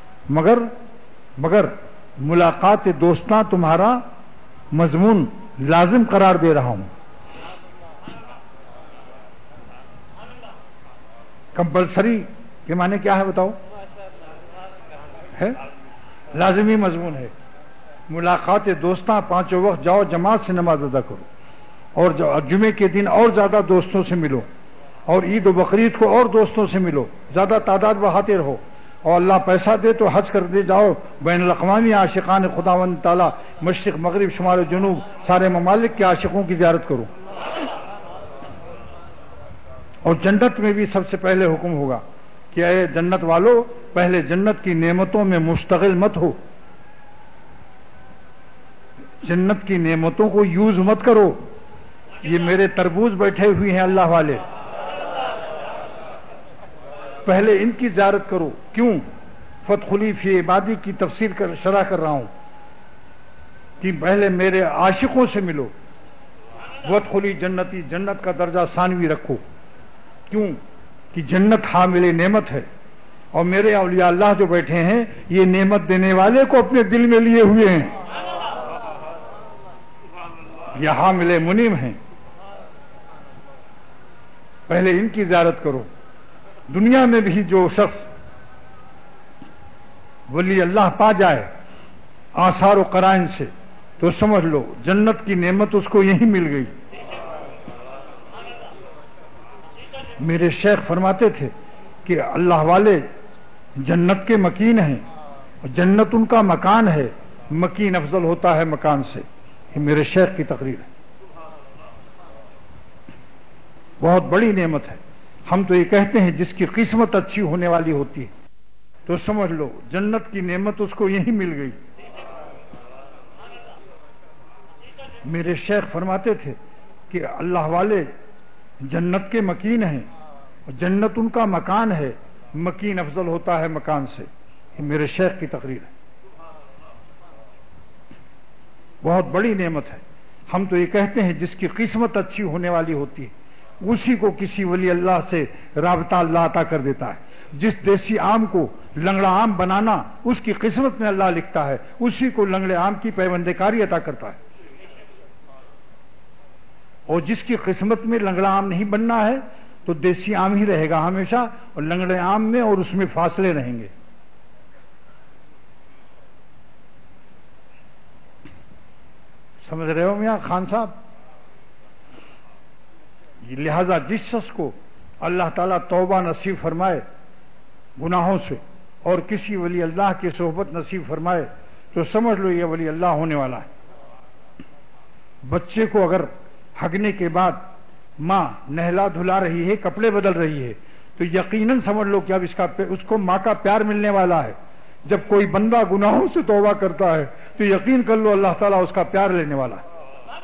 مگر ملاقات دوستاں تمہارا مضمون لازم قرار دے رہا ہوں۔ کمپلسری کے معنی کیا ہے بتاؤ؟ ہے لازمی مضمون ہے۔ ملاقات دوستاں، پانچوں وقت جاؤ، جماعت سے نماز ادا کرو، اور جمعے کے دن اور زیادہ دوستوں سے ملو، اور عید و بقرعید کو اور دوستوں سے ملو، زیادہ تعداد بڑھاتے رہو، اور اللہ پیسہ دے تو حج کر دے جاؤ، بین الاقوامی عاشقان خداوند تعالیٰ، مشرق مغرب شمال و جنوب سارے ممالک کے عاشقوں کی زیارت کرو۔ اور جنت میں بھی سب سے پہلے حکم ہوگا کہ اے جنت والو، پہلے جنت کی نعمتوں میں مشتغل مت ہو، جنت کی نعمتوں کو یوز مت کرو۔ یہ میرے تربوز بیٹھے ہوئے ہیں اللہ والے، پہلے ان کی زیارت کرو۔ کیوں؟ فادخلی فی عبادی کی تفسیر شرح کر رہا ہوں کہ پہلے میرے عاشقوں سے ملو، وادخلی جنتی، جنت کا درجہ ثانوی رکھو۔ کیوں؟ کہ جنت حامل نعمت ہے، اور میرے اولیاء اللہ جو بیٹھے ہیں یہ نعمت دینے والے کو اپنے دل میں لیے ہوئے ہیں، یہ حامل منعم ہیں، پہلے ان کی زیارت کرو۔ دنیا میں بھی جو شخص ولی اللہ پا جائے آثار و قرائن سے، تو سمجھ لو جنت کی نعمت اس کو یہیں مل گئی۔ میرے شیخ فرماتے تھے کہ اللہ والے جنت کے مکین ہیں، جنت ان کا مکان ہے، مکین افضل ہوتا ہے مکان سے۔ یہ میرے شیخ کی تقریر ہے، بہت بڑی نعمت ہے۔ ہم تو یہ کہتے ہیں جس کی قسمت اچھی ہونے والی ہوتی ہے، تو سمجھ لو جنت کی نعمت اس کو یہیں مل گئی۔ میرے شیخ فرماتے تھے کہ اللہ والے جنت کے مکین ہیں، جنت ان کا مکان ہے، مکین افضل ہوتا ہے مکان سے۔ یہ میرے شیخ کی تقریر ہے، بہت بڑی نعمت ہے۔ ہم تو یہ کہتے ہیں جس کی قسمت اچھی ہونے والی ہوتی ہے اسی کو کسی ولی اللہ سے رابطہ اللہ عطا کر دیتا ہے۔ جس دیسی آم کو لنگڑا آم بنانا اس کی قسمت میں اللہ لکھتا ہے، اسی کو لنگڑے آم کی پیوند کاری عطا کرتا ہے۔ اور جس کی قسمت میں لنگڑا آم نہیں بننا ہے تو دیسی آم ہی رہے گا ہمیشہ، اور لنگڑے آم میں اور اس میں فاصلے رہیں گے۔ سمجھ رہے ہو میاں خان صاحب؟ لہذا جس شخص کو اللہ تعالیٰ توبہ نصیب فرمائے گناہوں سے، اور کسی ولی اللہ کی صحبت نصیب فرمائے، تو سمجھ لو یہ ولی اللہ ہونے والا ہے۔ بچے کو اگر ہگنے کے بعد ماں نہلا دھلا رہی ہے، کپڑے بدل رہی ہے، تو یقیناً سمجھ لو کہ اب اس کو ماں کا پیار ملنے والا ہے۔ جب کوئی بندہ گناہوں سے توبہ کرتا ہے تو یقین کر لو اللہ تعالیٰ اس کا پیار لینے والا ہے،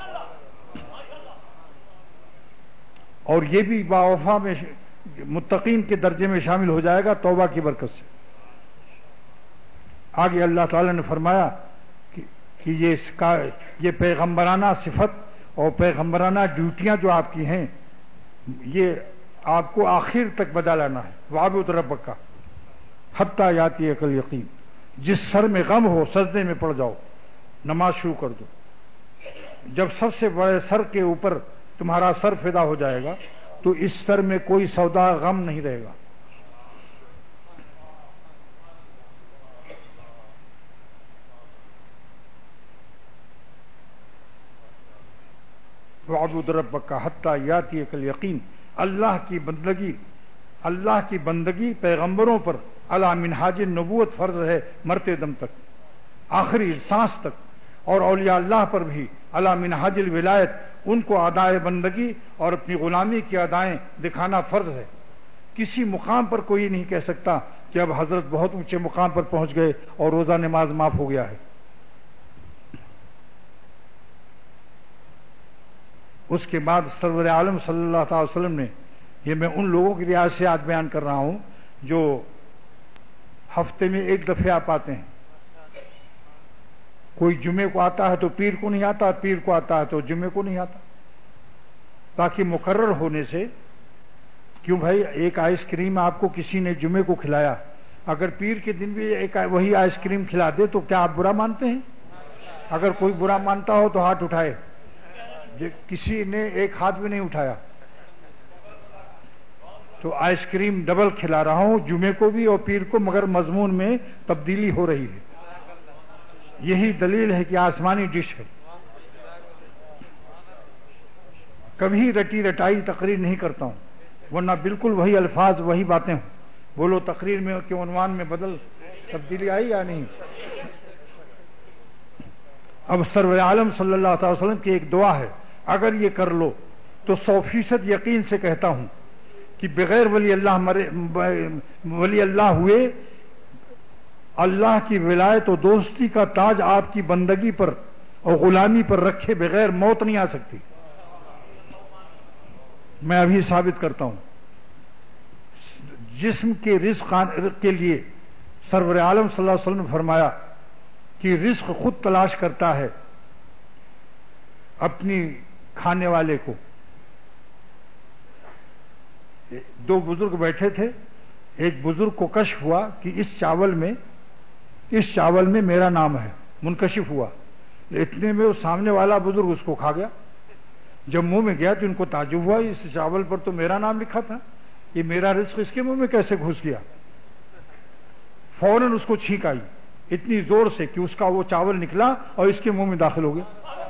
اور یہ بھی باوفا میں متقین کے درجے میں شامل ہو جائے گا توبہ کی برکت سے۔ آگے اللہ تعالیٰ نے فرمایا کہ یہ پیغمبرانہ صفت اور پیغمبرانہ ڈیوٹیاں جو آپ کی ہیں یہ آپ کو آخر تک بجا لانا ہے۔ وَاعْبُدْ رَبَّكَ حَتَّىٰ يَأْتِيَكَ الْيَقِينُ۔ جس سر میں غم ہو سجدے میں پڑ جاؤ، نماز شروع کر دو۔ جب سب سے بڑے سر کے اوپر تمہارا سر فدا ہو جائے گا تو اس سر میں کوئی سودا غم نہیں رہے گا۔ وَاعْبُدْ رَبَّكَ حَتَّىٰ يَأْتِيَكَ الْيَقِينُ۔ اللہ کی بندگی پیغمبروں پر علی منہاج النبوت فرض ہے مرتے دم تک، آخری سانس تک، اور اولیاء اللہ پر بھی علی منہاج الولایت ان کو ادائے بندگی اور اپنی غلامی کی ادائیں دکھانا فرض ہے۔ کسی مقام پر کوئی نہیں کہہ سکتا کہ اب حضرت بہت اونچے مقام پر پہنچ گئے اور روزہ نماز معاف ہو گیا ہے۔ اس کے بعد سرور عالم صلی اللہ تعالی وسلم نے، یہ میں ان لوگوں کی رعایت سے آج بیان کر رہا ہوں جو ہفتے میں ایک دفعہ آپ آتے ہیں، کوئی جمعے کو آتا ہے تو پیر کو نہیں آتا، پیر کو آتا ہے تو جمعے کو نہیں آتا، تاکہ مقرر ہونے سے۔ کیوں بھائی، ایک آئس کریم آپ کو کسی نے جمعے کو کھلایا، اگر پیر کے دن بھی وہی آئس کریم کھلا دے تو کیا آپ برا مانتے ہیں؟ اگر کوئی برا مانتا ہو تو ہاتھ اٹھائے۔ کسی نے ایک ہاتھ بھی نہیں اٹھایا، تو آئس کریم ڈبل کھلا رہا ہوں، جمعے کو بھی اور پیر کو، مگر مضمون میں تبدیلی ہو رہی ہے۔ یہی دلیل ہے کہ آسمانی ڈش ہے. کبھی رٹی رٹائی تقریر نہیں کرتا ہوں، ورنہ بالکل وہی الفاظ وہی باتیں ہوں. بولو تقریر میں کہ عنوان میں تبدیلی آئی یا نہیں؟ اب سرور عالم صلی اللہ علیہ وسلم کی ایک دعا ہے، اگر یہ کر لو تو 100% یقین سے کہتا ہوں کہ بغیر ولی اللہ ہوئے اللہ کی ولایت و دوستی کا تاج آپ کی بندگی پر اور غلامی پر رکھے بغیر موت نہیں آ سکتی. میں ابھی ثابت کرتا ہوں. جسم کے رزق کے لیے سرور عالم صلی اللہ علیہ وسلم نے فرمایا کہ رزق خود تلاش کرتا ہے اپنی کھانے والے کو. دو بزرگ بیٹھے تھے، ایک بزرگ کو کشف ہوا کہ اس چاول میں میرا نام ہے، منکشف ہوا. اتنے میں وہ سامنے والا بزرگ اس کو کھا گیا. جب منہ میں گیا تو ان کو تعجب ہوا، اس چاول پر تو میرا نام لکھا تھا، یہ میرا رزق اس کے منہ میں کیسے گھس گیا؟ فوراً اس کو چھینک آئی اتنی زور سے کہ اس کا وہ چاول نکلا اور اس کے منہ میں داخل ہو گیا.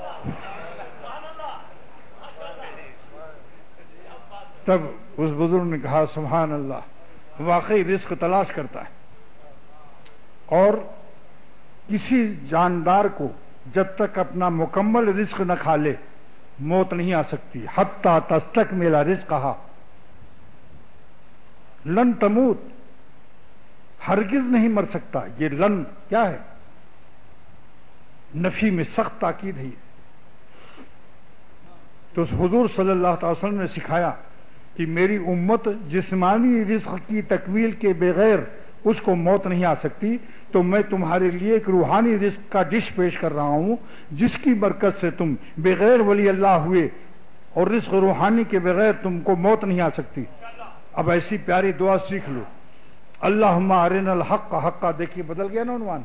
تب اس بزرگ نے کہا سبحان اللہ، واقعی رزق تلاش کرتا ہے. اور کسی جاندار کو جب تک اپنا مکمل رزق نہ کھا لے موت نہیں آ سکتی. حتی تستکمل رزقھا لن تموت، ہرگز نہیں مر سکتا. یہ لن کیا ہے؟ نفی میں سخت تاکید ہے. تو حضور صلی اللہ تعالی وسلم نے سکھایا کہ میری امت جسمانی رزق کی تکمیل کے بغیر اس کو موت نہیں آ سکتی، تو میں تمہارے لیے ایک روحانی رزق کا ڈش پیش کر رہا ہوں جس کی برکت سے تم بغیر ولی اللہ ہوئے اور رزق روحانی کے بغیر تم کو موت نہیں آ سکتی. اب ایسی پیاری دعا سیکھ لو، اللہم ارنا الحق حقا. دیکھیے بدل گیا نا عنوان،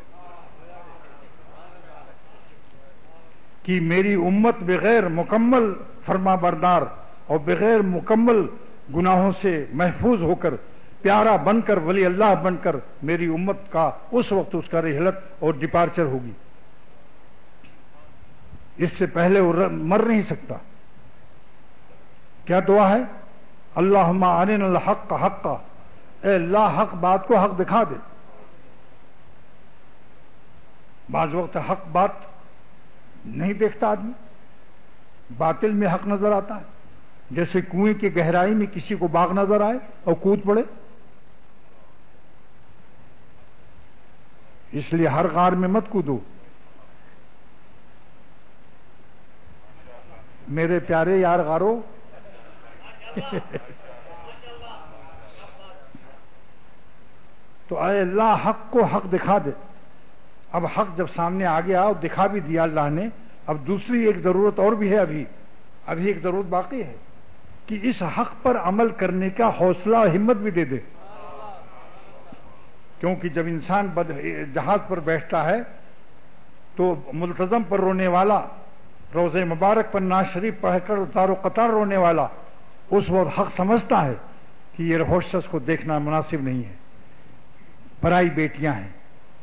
کہ میری امت بغیر مکمل فرما بردار اور بغیر مکمل گناہوں سے محفوظ ہو کر پیارا بن کر ولی اللہ بن کر میری امت کا اس وقت اس کا رحلت اور ڈپارچر ہوگی. اس سے پہلے وہ مر نہیں سکتا. کیا دعا ہے؟ اللہم ارنا الحق حقا. اے اللہ حق بات کو حق دکھا دے. بعض وقت حق بات نہیں دیکھتا آدمی، باطل میں حق نظر آتا ہے. جیسے کنویں کی گہرائی میں کسی کو باغ نظر آئے اور کود پڑے. اس لیے ہر غار میں مت کودو. میرے پیارے یار غارو، تو اے اللہ حق کو حق دکھا دے. اب حق جب سامنے آ گیا اور دکھا بھی دیا اللہ نے، اب دوسری ایک ضرورت اور بھی ہے، ابھی ایک ضرورت باقی ہے کہ اس حق پر عمل کرنے کا حوصلہ اور ہمت بھی دے دے. کیونکہ جب انسان جہاز پر بیٹھتا ہے تو ملتزم پر رونے والا، روزے مبارک پر ناز شریف پڑھ کر اتار و قطار رونے والا اس وقت حق سمجھتا ہے کہ یہ ہوسٹس کو دیکھنا مناسب نہیں ہے، پرائی بیٹیاں ہیں،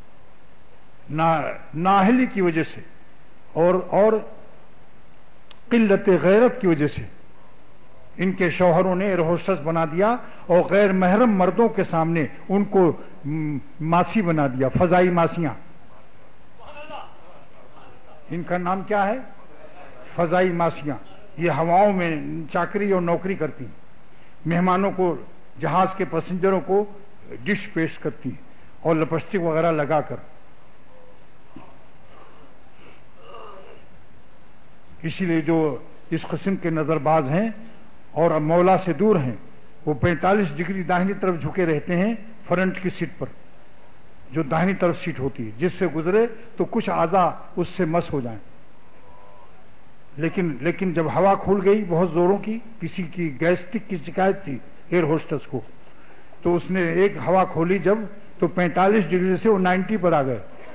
نااہلی کی وجہ سے اور قلت غیرت کی وجہ سے ان کے شوہروں نے ایئر ہوسٹس بنا دیا اور غیر محرم مردوں کے سامنے ان کو ماسی بنا دیا، فضائی ماسیاں. ان کا نام کیا ہے؟ فضائی ماسیاں. یہ ہواؤں میں چاکری اور نوکری کرتی، مہمانوں کو، جہاز کے پیسنجروں کو ڈش پیش کرتی اور لپسٹک وغیرہ لگا کر. اسی لیے جو اس قسم کے نظر باز ہیں اور مولا سے دور ہیں وہ 45 ڈگری داہنی طرف جھکے رہتے ہیں فرنٹ کی سیٹ پر، جو داہنی طرف سیٹ ہوتی ہے، جس سے گزرے تو کچھ اعضاء اس سے مس ہو جائیں. لیکن جب ہوا کھل گئی بہت زوروں کی، کسی کی گیسٹرک کی شکایت تھی ایئر ہوسٹس کو، تو اس نے ایک ہوا کھولی جب، تو 45 ڈگری سے وہ 90 پر آ گئے.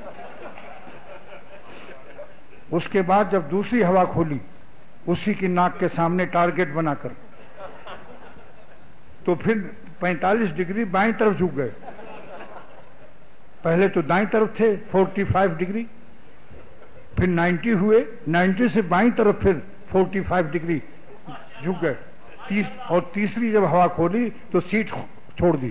اس کے بعد جب دوسری ہوا کھولی اسی کی ناک کے سامنے ٹارگٹ بنا کر، تو پھر 45 ڈگری بائیں طرف جھک گئے پہلے تو دائیں طرف تھے 45 ڈگری، پھر 90 ہوئے، 90 سے بائیں طرف پھر 45 ڈگری جھک گئے، اور تیسری جب ہوا کھولی تو سیٹ چھوڑ دی۔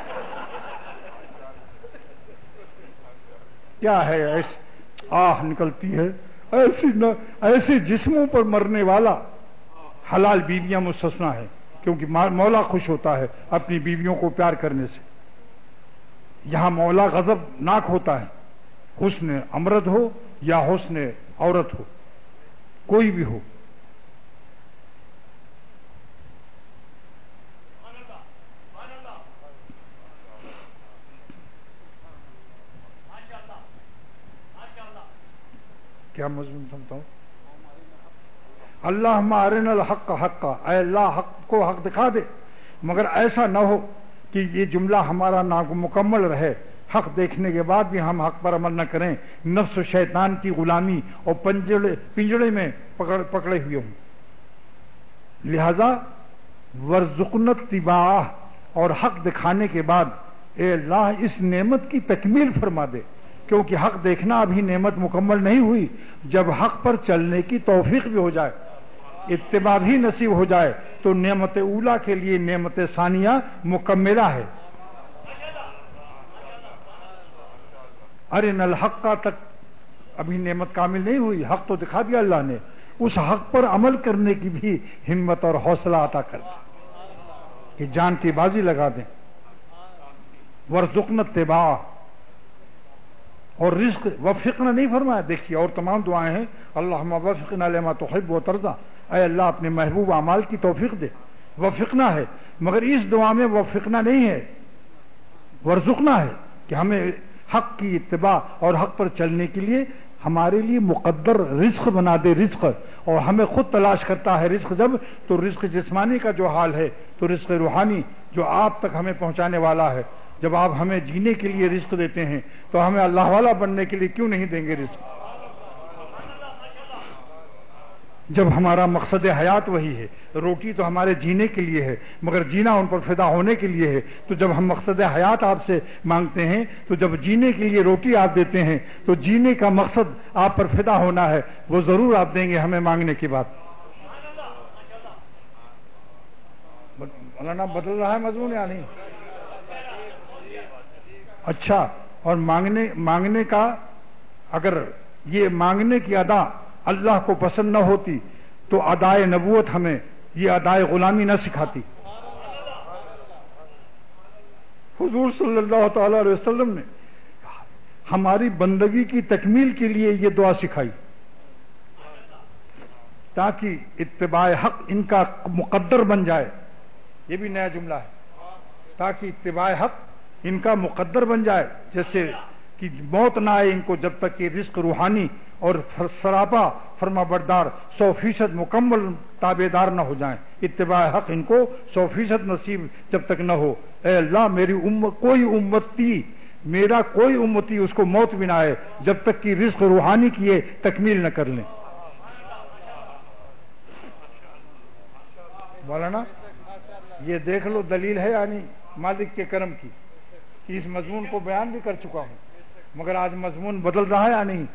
کیا ہے ایسی آہ نکلتی ہے، ایسے جسموں پر مرنے والا حلال بیویاں مستثنا ہے، کیونکہ مولا خوش ہوتا ہے اپنی بیویوں کو پیار کرنے سے۔ یہاں مولا غضب ناک ہوتا ہے، حسن امرد ہو یا حسن عورت ہو، کوئی بھی ہو۔ کیا مضمون سمجھتا ہوں؟ اللہم ارنا الحق حقا، اے اللہ حق کو حق دکھا دے، مگر ایسا نہ ہو کہ یہ جملہ ہمارا نامکمل رہے، حق دیکھنے کے بعد بھی ہم حق پر عمل نہ کریں، نفس و شیطان کی غلامی اور پنجڑے میں پکڑے ہوئے ہوں۔ لہذا ورزقنا اتباعہ، اور حق دکھانے کے بعد اے اللہ اس نعمت کی تکمیل فرما دے، کیونکہ حق دیکھنا ابھی نعمت مکمل نہیں ہوئی، جب حق پر چلنے کی توفیق بھی ہو جائے، اتباع بھی نصیب ہو جائے، تو نعمت اولا کے لیے نعمت ثانیہ مکملہ ہے۔ ارنا الحق تک ابھی نعمت کامل نہیں ہوئی، حق تو دکھا دیا اللہ نے، اس حق پر عمل کرنے کی بھی ہمت اور حوصلہ عطا کر دیں کہ جان کی بازی لگا دیں۔ ورزقنا اتباع، اور رزق وفقنا نہیں فرمایا، دیکھیے اور تمام دعائیں ہیں، اللہم وفقنا لما تحب و ترضى، اے اللہ اپنے محبوب اعمال کی توفیق دے، وفقنا ہے، مگر اس دعا میں وفقنا نہیں ہے، ورزقنا ہے کہ ہمیں حق کی اتباع اور حق پر چلنے کے لیے ہمارے لیے مقدر رزق بنا دے، رزق، اور ہمیں خود تلاش کرتا ہے رزق جب، تو رزق جسمانی کا جو حال ہے تو رزق روحانی جو آپ تک ہمیں پہنچانے والا ہے، جب آپ ہمیں جینے کے لیے رزق دیتے ہیں تو ہمیں اللہ والا بننے کے لیے کیوں نہیں دیں گے رزق؟ جب ہمارا مقصد حیات وہی ہے، روٹی تو ہمارے جینے کے لیے ہے، مگر جینا ان پر فدا ہونے کے لیے ہے، تو جب ہم مقصد حیات آپ سے مانگتے ہیں، تو جب جینے کے لیے روٹی آپ دیتے ہیں تو جینے کا مقصد آپ پر فدا ہونا ہے، وہ ضرور آپ دیں گے ہمیں مانگنے کی بات۔ مولانا بدل رہا ہے مضمون یا نہیں؟ اچھا، اور مانگنے کا، اگر یہ مانگنے کی ادا اللہ کو پسند نہ ہوتی تو ادائے نبوت ہمیں یہ ادائے غلامی نہ سکھاتی۔ حضور صلی اللہ تعالی علیہ وسلم نے ہماری بندگی کی تکمیل کے لیے یہ دعا سکھائی، تاکہ اتباع حق ان کا مقدر بن جائے، یہ بھی نیا جملہ ہے، تاکہ اتباع حق ان کا مقدر بن جائے، جیسے کہ موت نہ آئے ان کو جب تک کہ رزق روحانی اور سراپا فرما بردار 100% مکمل تابع دار نہ ہو جائیں، اتباع حق ان کو 100% نصیب جب تک نہ ہو۔ اے اللہ میری میرا کوئی امتی اس کو موت بھی نہ آئے جب تک کہ رزق روحانی کی یہ تکمیل نہ کر لیں۔ مولانا یہ دیکھ لو دلیل ہے یعنی مالک کے کرم کی، اس مضمون کو بیان بھی کر چکا ہوں، مگر آج مضمون بدل رہا ہے یا نہیں؟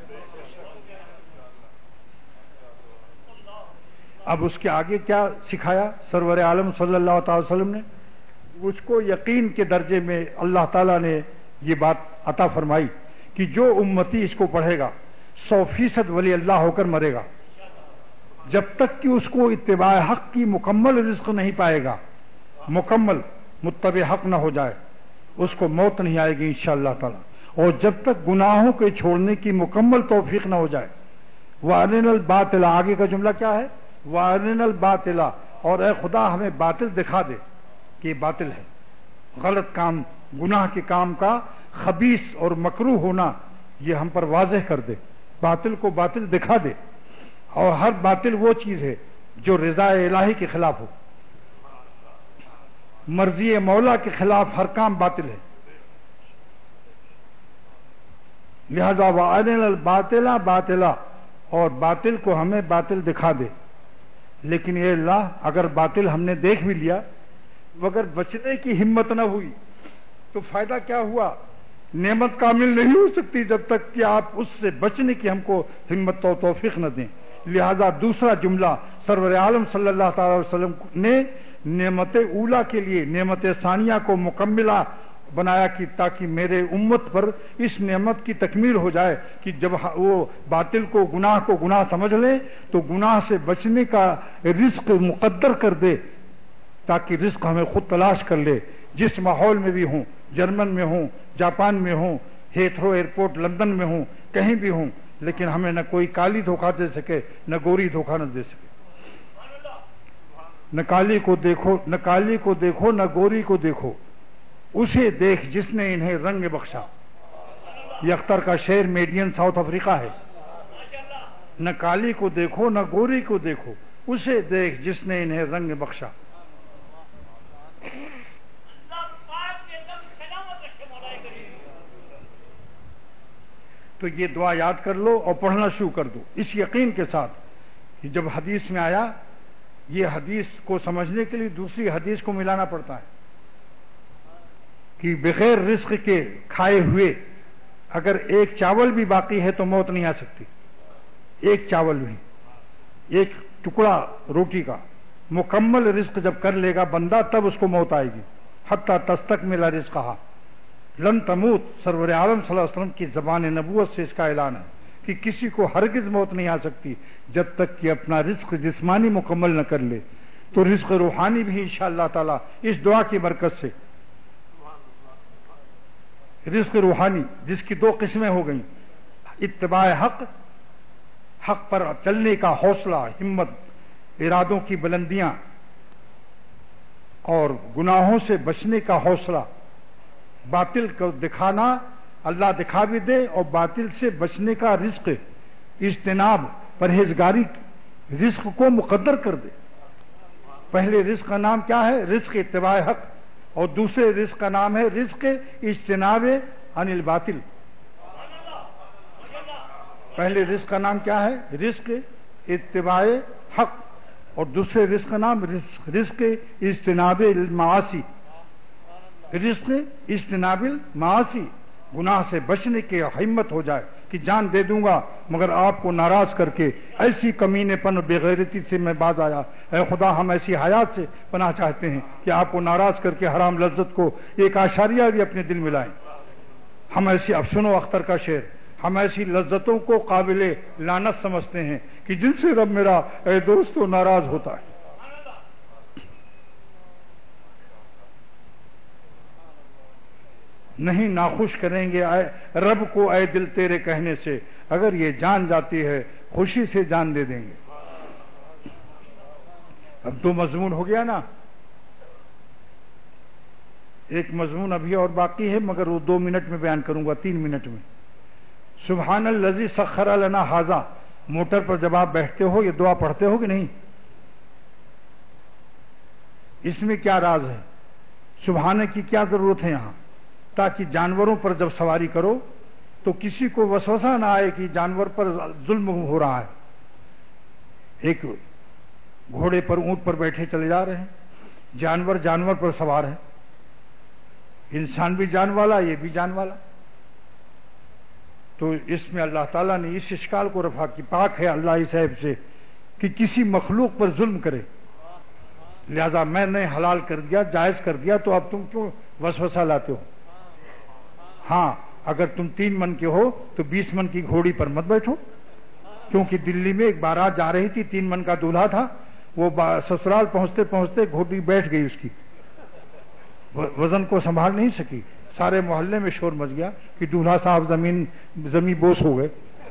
اب اس کے آگے کیا سکھایا سرور عالم صلی اللہ تعالی وسلم نے؟ اس کو یقین کے درجے میں اللہ تعالیٰ نے یہ بات عطا فرمائی کہ جو امتی اس کو پڑھے گا 100% ولی اللہ ہو کر مرے گا، جب تک کہ اس کو اتباع حق کی مکمل رزق نہیں پائے گا، مکمل متبع حق نہ ہو جائے، اس کو موت نہیں آئے گی انشاءاللہ تعالی، اور جب تک گناہوں کے چھوڑنے کی مکمل توفیق نہ ہو جائے۔ وَأَرِنَا الْبَاطِلَ، آگے کا جملہ کیا ہے؟ وَأَرِنَا الْبَاطِلَ، اور اے خدا ہمیں باطل دکھا دے کہ یہ باطل ہے، غلط کام، گناہ کے کام کا خبیث اور مکروہ ہونا یہ ہم پر واضح کر دے، باطل کو باطل دکھا دے، اور ہر باطل وہ چیز ہے جو رضا الہی کے خلاف ہو، مرضی مولا کے خلاف ہر کام باطل ہے۔ لہذا وَأَرِنَا الْبَاطِلَ بَاطِلًا، اور باطل کو ہمیں باطل دکھا دے، لیکن اے اللہ اگر باطل ہم نے دیکھ بھی لیا مگر بچنے کی ہمت نہ ہوئی تو فائدہ کیا ہوا؟ نعمت کامل نہیں ہو سکتی جب تک کہ آپ اس سے بچنے کی ہم کو ہمت و توفیق نہ دیں. لہذا دوسرا جملہ سرور عالم صلی اللہ تعالی علیہ وسلم نے نعمت اولا کے لیے نعمت ثانیہ کو مکملہ بنایا کہ تاکہ میرے امت پر اس نعمت کی تکمیل ہو جائے کہ جب وہ باطل کو گناہ سمجھ لیں تو گناہ سے بچنے کا رزق مقدر کر دے تاکہ رزق ہمیں خود تلاش کر لے. جس ماحول میں بھی ہوں، جرمن میں ہوں، جاپان میں ہوں، ہیتھرو ایئرپورٹ لندن میں ہوں، کہیں بھی ہوں، لیکن ہمیں نہ کوئی کالی دھوکہ دے سکے نہ گوری دھوکہ نہ دے سکے. نہ کالی کو دیکھو نہ گوری کو دیکھو، اسے دیکھ جس نے انہیں رنگ بخشا. یہ اختر کا شعر میڈین ساؤتھ افریقہ ہے. نہ کالی کو دیکھو نہ گوری کو دیکھو، اسے دیکھ جس نے انہیں رنگ بخشا. تو یہ دعا یاد کر لو اور پڑھنا شروع کر دو اس یقین کے ساتھ کہ جب حدیث میں آیا، یہ حدیث کو سمجھنے کے لیے دوسری حدیث کو ملانا پڑتا ہے کہ بغیر رزق کے کھائے ہوئے اگر ایک چاول بھی باقی ہے تو موت نہیں آ سکتی. ایک چاول بھی، ایک ٹکڑا روٹی کا مکمل رزق جب کر لے گا بندہ تب اس کو موت آئے گی. حتی تستکمل رزقہا لن تموت، سرور عالم صلی اللہ علیہ وسلم کی زبان نبوت سے اس کا اعلان ہے کہ کسی کو ہرگز موت نہیں آ سکتی جب تک کہ اپنا رزق جسمانی مکمل نہ کر لے. تو رزق روحانی بھی انشاءاللہ تعالی اس دعا کی برکت سے، رزق روحانی جس کی دو قسمیں ہو گئیں، اتباع حق، حق پر چلنے کا حوصلہ، ہمت، ارادوں کی بلندیاں، اور گناہوں سے بچنے کا حوصلہ. باطل کو دکھانا، اللہ دکھا بھی دے، اور باطل سے بچنے کا رزق، اجتناب، پرہیزگاری رزق کو مقدر کر دے. پہلے رزق کا نام کیا ہے؟ رزق اتباع حق، اور دوسرے رزق کا نام ہے رزق اجتناب عن الباطل. پہلے رزق کا نام کیا ہے؟ رزق اتباع حق، اور دوسرے رزق کا نام رزق اجتناب المعاصی. رزق اجتناب المعاصی، گناہ سے بچنے کی ہمت ہو جائے کہ جان دے دوں گا مگر آپ کو ناراض کر کے ایسی کمینے پن و بےغیرتی سے میں باز آیا. اے خدا، ہم ایسی حیات سے پناہ چاہتے ہیں کہ آپ کو ناراض کر کے حرام لذت کو ایک اشاریہ بھی اپنے دل میں لائیں. ہم ایسی، اب سنو اختر کا شعر، ہم ایسی لذتوں کو قابل لعنت سمجھتے ہیں کہ جن سے رب میرا اے دوستو ناراض ہوتا ہے. نہیں ناخوش کریں گے رب کو اے دل تیرے کہنے سے، اگر یہ جان جاتی ہے خوشی سے جان دے دیں گے. اب دو مضمون ہو گیا نا، ایک مضمون ابھی اور باقی ہے مگر وہ 2 منٹ میں بیان کروں گا، 3 منٹ میں. سبحان الذی سخر لنا ھذا، موٹر پر جب آپ بیٹھتے ہو یہ دعا پڑھتے ہو کہ نہیں؟ اس میں کیا راز ہے؟ سبحانہ کی کیا ضرورت ہے یہاں؟ تاکہ جانوروں پر جب سواری کرو تو کسی کو وسوسہ نہ آئے کہ جانور پر ظلم ہو رہا ہے. ایک گھوڑے پر، اونٹ پر بیٹھے چلے جا رہے ہیں، جانور پر سوار ہے، انسان بھی جان والا، یہ بھی جان والا. تو اس میں اللہ تعالیٰ نے اس اشکال کو رفع کی، پاک ہے اللہ اس عیب سے کہ کسی مخلوق پر ظلم کرے. لہذا میں نے حلال کر دیا، جائز کر دیا، تو اب تم کیوں وسوسہ لاتے ہو؟ ہاں، اگر تم 3 من کے ہو تو 20 من کی گھوڑی پر مت بیٹھو، کیونکہ دلی میں ایک بارات جا رہی تھی، 3 من کا دولہا تھا، وہ سسرال پہنچتے پہنچتے گھوڑی بیٹھ گئی، اس کی وزن کو سنبھال نہیں سکی. سارے محلے میں شور مچ گیا کہ دولہا صاحب زمین بوس ہو گئے.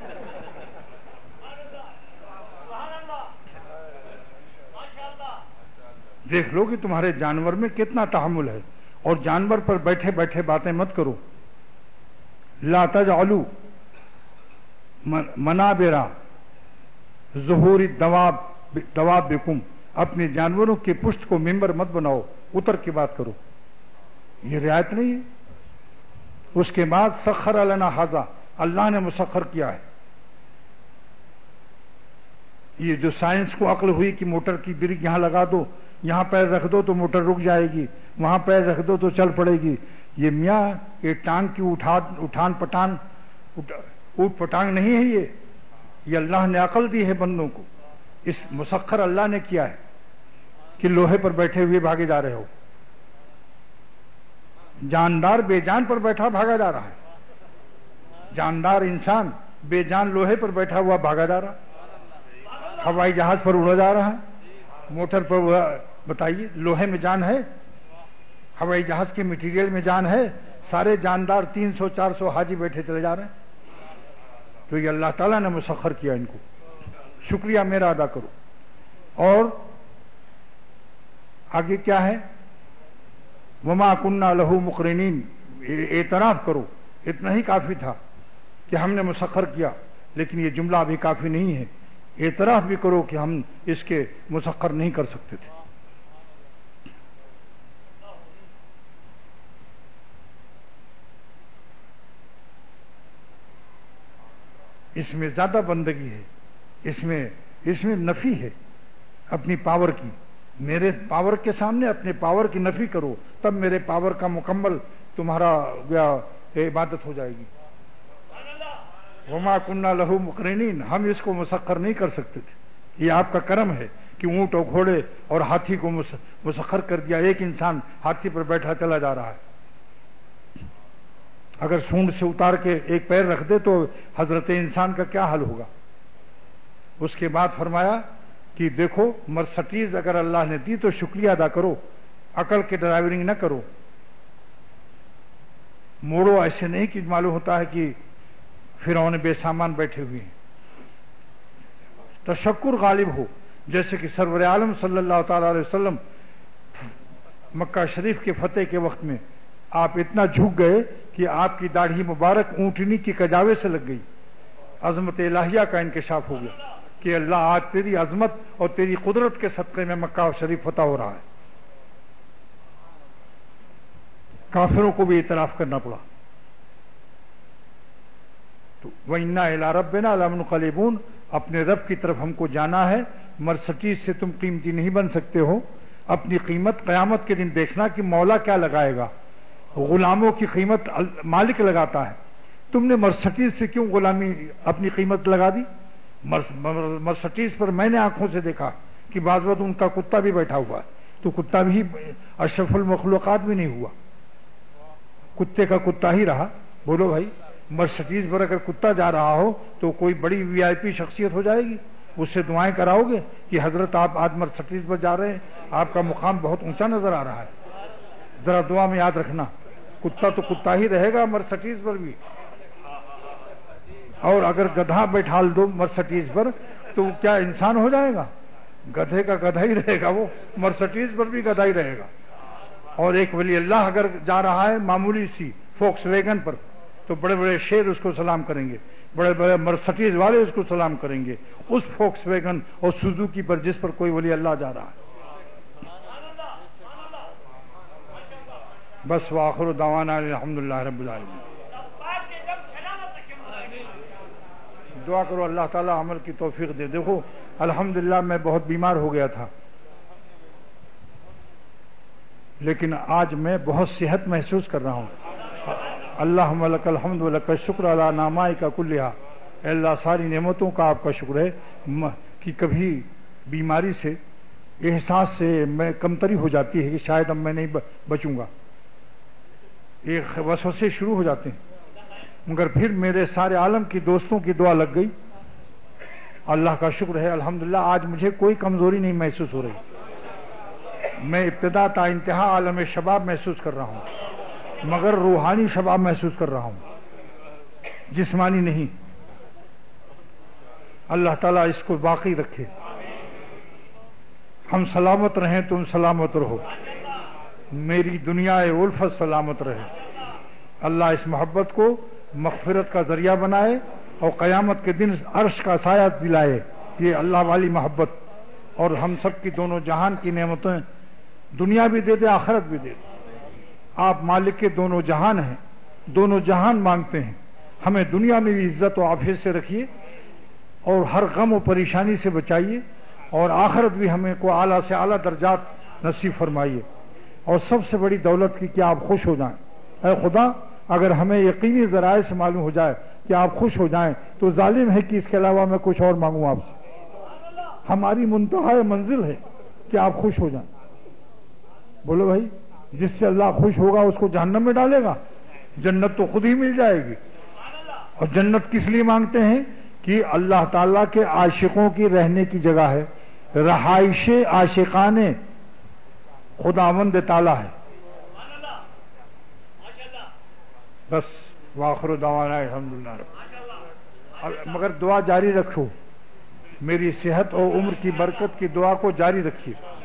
دیکھ لو کہ تمہارے جانور میں کتنا تحمل ہے. اور جانور پر بیٹھے بیٹھے باتیں مت کرو. لا تجعلوا منابر ظہور دوابکم، اپنے جانوروں کے پشت کو ممبر مت بناؤ، اتر کے بات کرو. یہ رعایت نہیں ہے. اس کے بعد سخر لنا ھذا، اللہ نے مسخر کیا ہے. یہ جو سائنس کو عقل ہوئی کہ موٹر کی بریک یہاں لگا دو، یہاں پیر رکھ دو تو موٹر رک جائے گی، وہاں پیر رکھ دو تو چل پڑے گی، یہ میاں یہ ٹانگ کی اٹھان پٹان اوٹ پٹانگ نہیں ہے، یہ اللہ نے عقل دی ہے بندوں کو. اس مسخر اللہ نے کیا ہے کہ لوہے پر بیٹھے ہوئے بھاگے جا رہے ہو. جاندار بے جان پر بیٹھا بھاگا جا رہا ہے، جاندار انسان بے جان لوہے پر بیٹھا ہوا بھاگا جا رہا ہے، ہوائی جہاز پر اڑا جا رہا ہے، موٹر پر بتائیے لوہے میں جان ہے، ہوائی جہاز کے مٹیریل میں جان ہے. سارے جاندار 300-400 حاجی بیٹھے چلے جا رہے ہیں. تو یہ اللہ تعالیٰ نے مسخر کیا ان کو، شکریہ میرا ادا کرو. اور آگے کیا ہے؟ وما کننا لہو مقرنین، اعتراف کرو. اتنا ہی کافی تھا کہ ہم نے مسخر کیا، لیکن یہ جملہ ابھی کافی نہیں ہے. اعتراف بھی کرو کہ ہم اس کے مسخر نہیں کر سکتے تھے. اس میں زیادہ بندگی ہے، اس میں نفی ہے اپنی پاور کی. میرے پاور کے سامنے اپنے پاور کی نفی کرو، تب میرے پاور کا مکمل تمہارا عبادت ہو جائے گی. وما کننا لہو مقرنین، ہم اس کو مسخر نہیں کر سکتے تھے. یہ آپ کا کرم ہے کہ اونٹ اور گھوڑے اور ہاتھی کو مسخر کر دیا. ایک انسان ہاتھی پر بیٹھا چلا جا رہا ہے. اگر سونڈ سے اتار کے ایک پیر رکھ دے تو حضرت انسان کا کیا حال ہوگا. اس کے بعد فرمایا کہ دیکھو مرسڈیز اگر اللہ نے دی تو شکریہ ادا کرو، عقل کے ڈرائیورنگ نہ کرو. موڑو ایسے نہیں کہ معلوم ہوتا ہے کہ فرعون بے سامان بیٹھے ہوئے ہیں. تشکر غالب ہو، جیسے کہ سرور عالم صلی اللہ تعالی علیہ وسلم مکہ شریف کے فتح کے وقت میں آپ اتنا جھک گئے کہ آپ کی داڑھی مبارک اونٹنی کی کجاوے سے لگ گئی. عظمت الہیہ کا انکشاف ہو گیا کہ اللہ آج تیری عظمت اور تیری قدرت کے صدقے میں مکہ شریف فتح ہو رہا ہے. کافروں کو بھی اعتراف کرنا پڑا. تو وَإِنَّا إِلَىٰ رَبِّنَا لَمُنْقَلِبُونَ، اپنے رب کی طرف ہم کو جانا ہے. مرسڈیز سے تم قیمتی نہیں بن سکتے ہو. اپنی قیمت قیامت کے دن دیکھنا کہ مولا کیا لگائے گا. غلاموں کی قیمت مالک لگاتا ہے. تم نے مرسڈیز سے کیوں غلامی اپنی قیمت لگا دی؟ مرسڈیز پر میں نے آنکھوں سے دیکھا کہ بعض وقت ان کا کتا بھی بیٹھا ہوا ہے. تو کتا بھی اشرف المخلوقات بھی نہیں ہوا، کتے کا کتا ہی رہا. بولو بھائی، مرسڈیز پر اگر کتا جا رہا ہو تو کوئی بڑی وی آئی پی شخصیت ہو جائے گی. اس سے دعائیں کراؤ گے کہ حضرت آپ آج مرسڈیز پر جا رہے ہیں، آپ کا مقام بہت اونچا نظر آ رہا ہے. ذرا دعا میں یاد رکھنا، کتا تو کتا ہی رہے گا مرسڈیز پر بھی. اور اگر گدھا بیٹھال دو مرسڈیز پر تو کیا انسان ہو جائے گا؟ گدھے کا گدھا ہی رہے گا، وہ مرسڈیز پر بھی گدھا ہی رہے گا. اور ایک ولی اللہ اگر جا رہا ہے معمولی سی فوکس ویگن پر تو بڑے بڑے شیر اس کو سلام کریں گے، بڑے بڑے مرسڈیز والے اس کو سلام کریں گے اس فوکس ویگن اور سوزوکی پر جس پر کوئی ولی اللہ جا رہا ہے. بس وآخر دعوانا الحمدللہ رب العالمین. دعا کرو اللہ تعالیٰ عمل کی توفیق دے. دیکھو الحمدللہ میں بہت بیمار ہو گیا تھا، لیکن آج میں بہت صحت محسوس کر رہا ہوں. اللہم لک الحمد ولک الشکر علی نعمائک کلھا. اے اللہ ساری نعمتوں کا آپ کا شکر ہے کہ کبھی بیماری سے احساس سے میں کمتری ہو جاتی ہے کہ شاید اب میں نہیں بچوں گا. یہ وسوسے شروع ہو جاتے ہیں، مگر پھر میرے سارے عالم کی دوستوں کی دعا لگ گئی. اللہ کا شکر ہے الحمدللہ آج مجھے کوئی کمزوری نہیں محسوس ہو رہی. میں ابتدا تا انتہا عالم شباب محسوس کر رہا ہوں، مگر روحانی شباب محسوس کر رہا ہوں، جسمانی نہیں. اللہ تعالیٰ اس کو باقی رکھے. ہم سلامت رہیں، تم سلامت رہو، میری دنیا الفت سلامت رہے. اللہ اس محبت کو مغفرت کا ذریعہ بنائے اور قیامت کے دن عرش کا سایہ دلائے. یہ اللہ والی محبت، اور ہم سب کی دونوں جہان کی نعمتیں دنیا بھی دے دے آخرت بھی دے دے. آپ مالک کے دونوں جہان ہیں، دونوں جہان مانگتے ہیں. ہمیں دنیا میں بھی عزت و عافیت سے رکھیے اور ہر غم و پریشانی سے بچائیے، اور آخرت بھی ہمیں کو اعلیٰ سے اعلیٰ درجات نصیب فرمائیے. اور سب سے بڑی دولت کی کہ آپ خوش ہو جائیں. اے خدا اگر ہمیں یقینی ذرائع سے معلوم ہو جائے کہ آپ خوش ہو جائیں تو ظالم ہے کہ اس کے علاوہ میں کچھ اور مانگوں آپ سے. ہماری منتہا منزل ہے کہ آپ خوش ہو جائیں. بولو بھائی، جس سے اللہ خوش ہوگا اس کو جہنم میں ڈالے گا؟ جنت تو خود ہی مل جائے گی. اور جنت کس لیے مانگتے ہیں؟ کہ اللہ تعالیٰ کے عاشقوں کی رہنے کی جگہ ہے، رہائش عاشقان خداوند تعالیٰ ہے. بس وآخر دعوانا الحمدللہ. مگر دعا جاری رکھو، میری صحت اور عمر کی برکت کی دعا کو جاری رکھیے.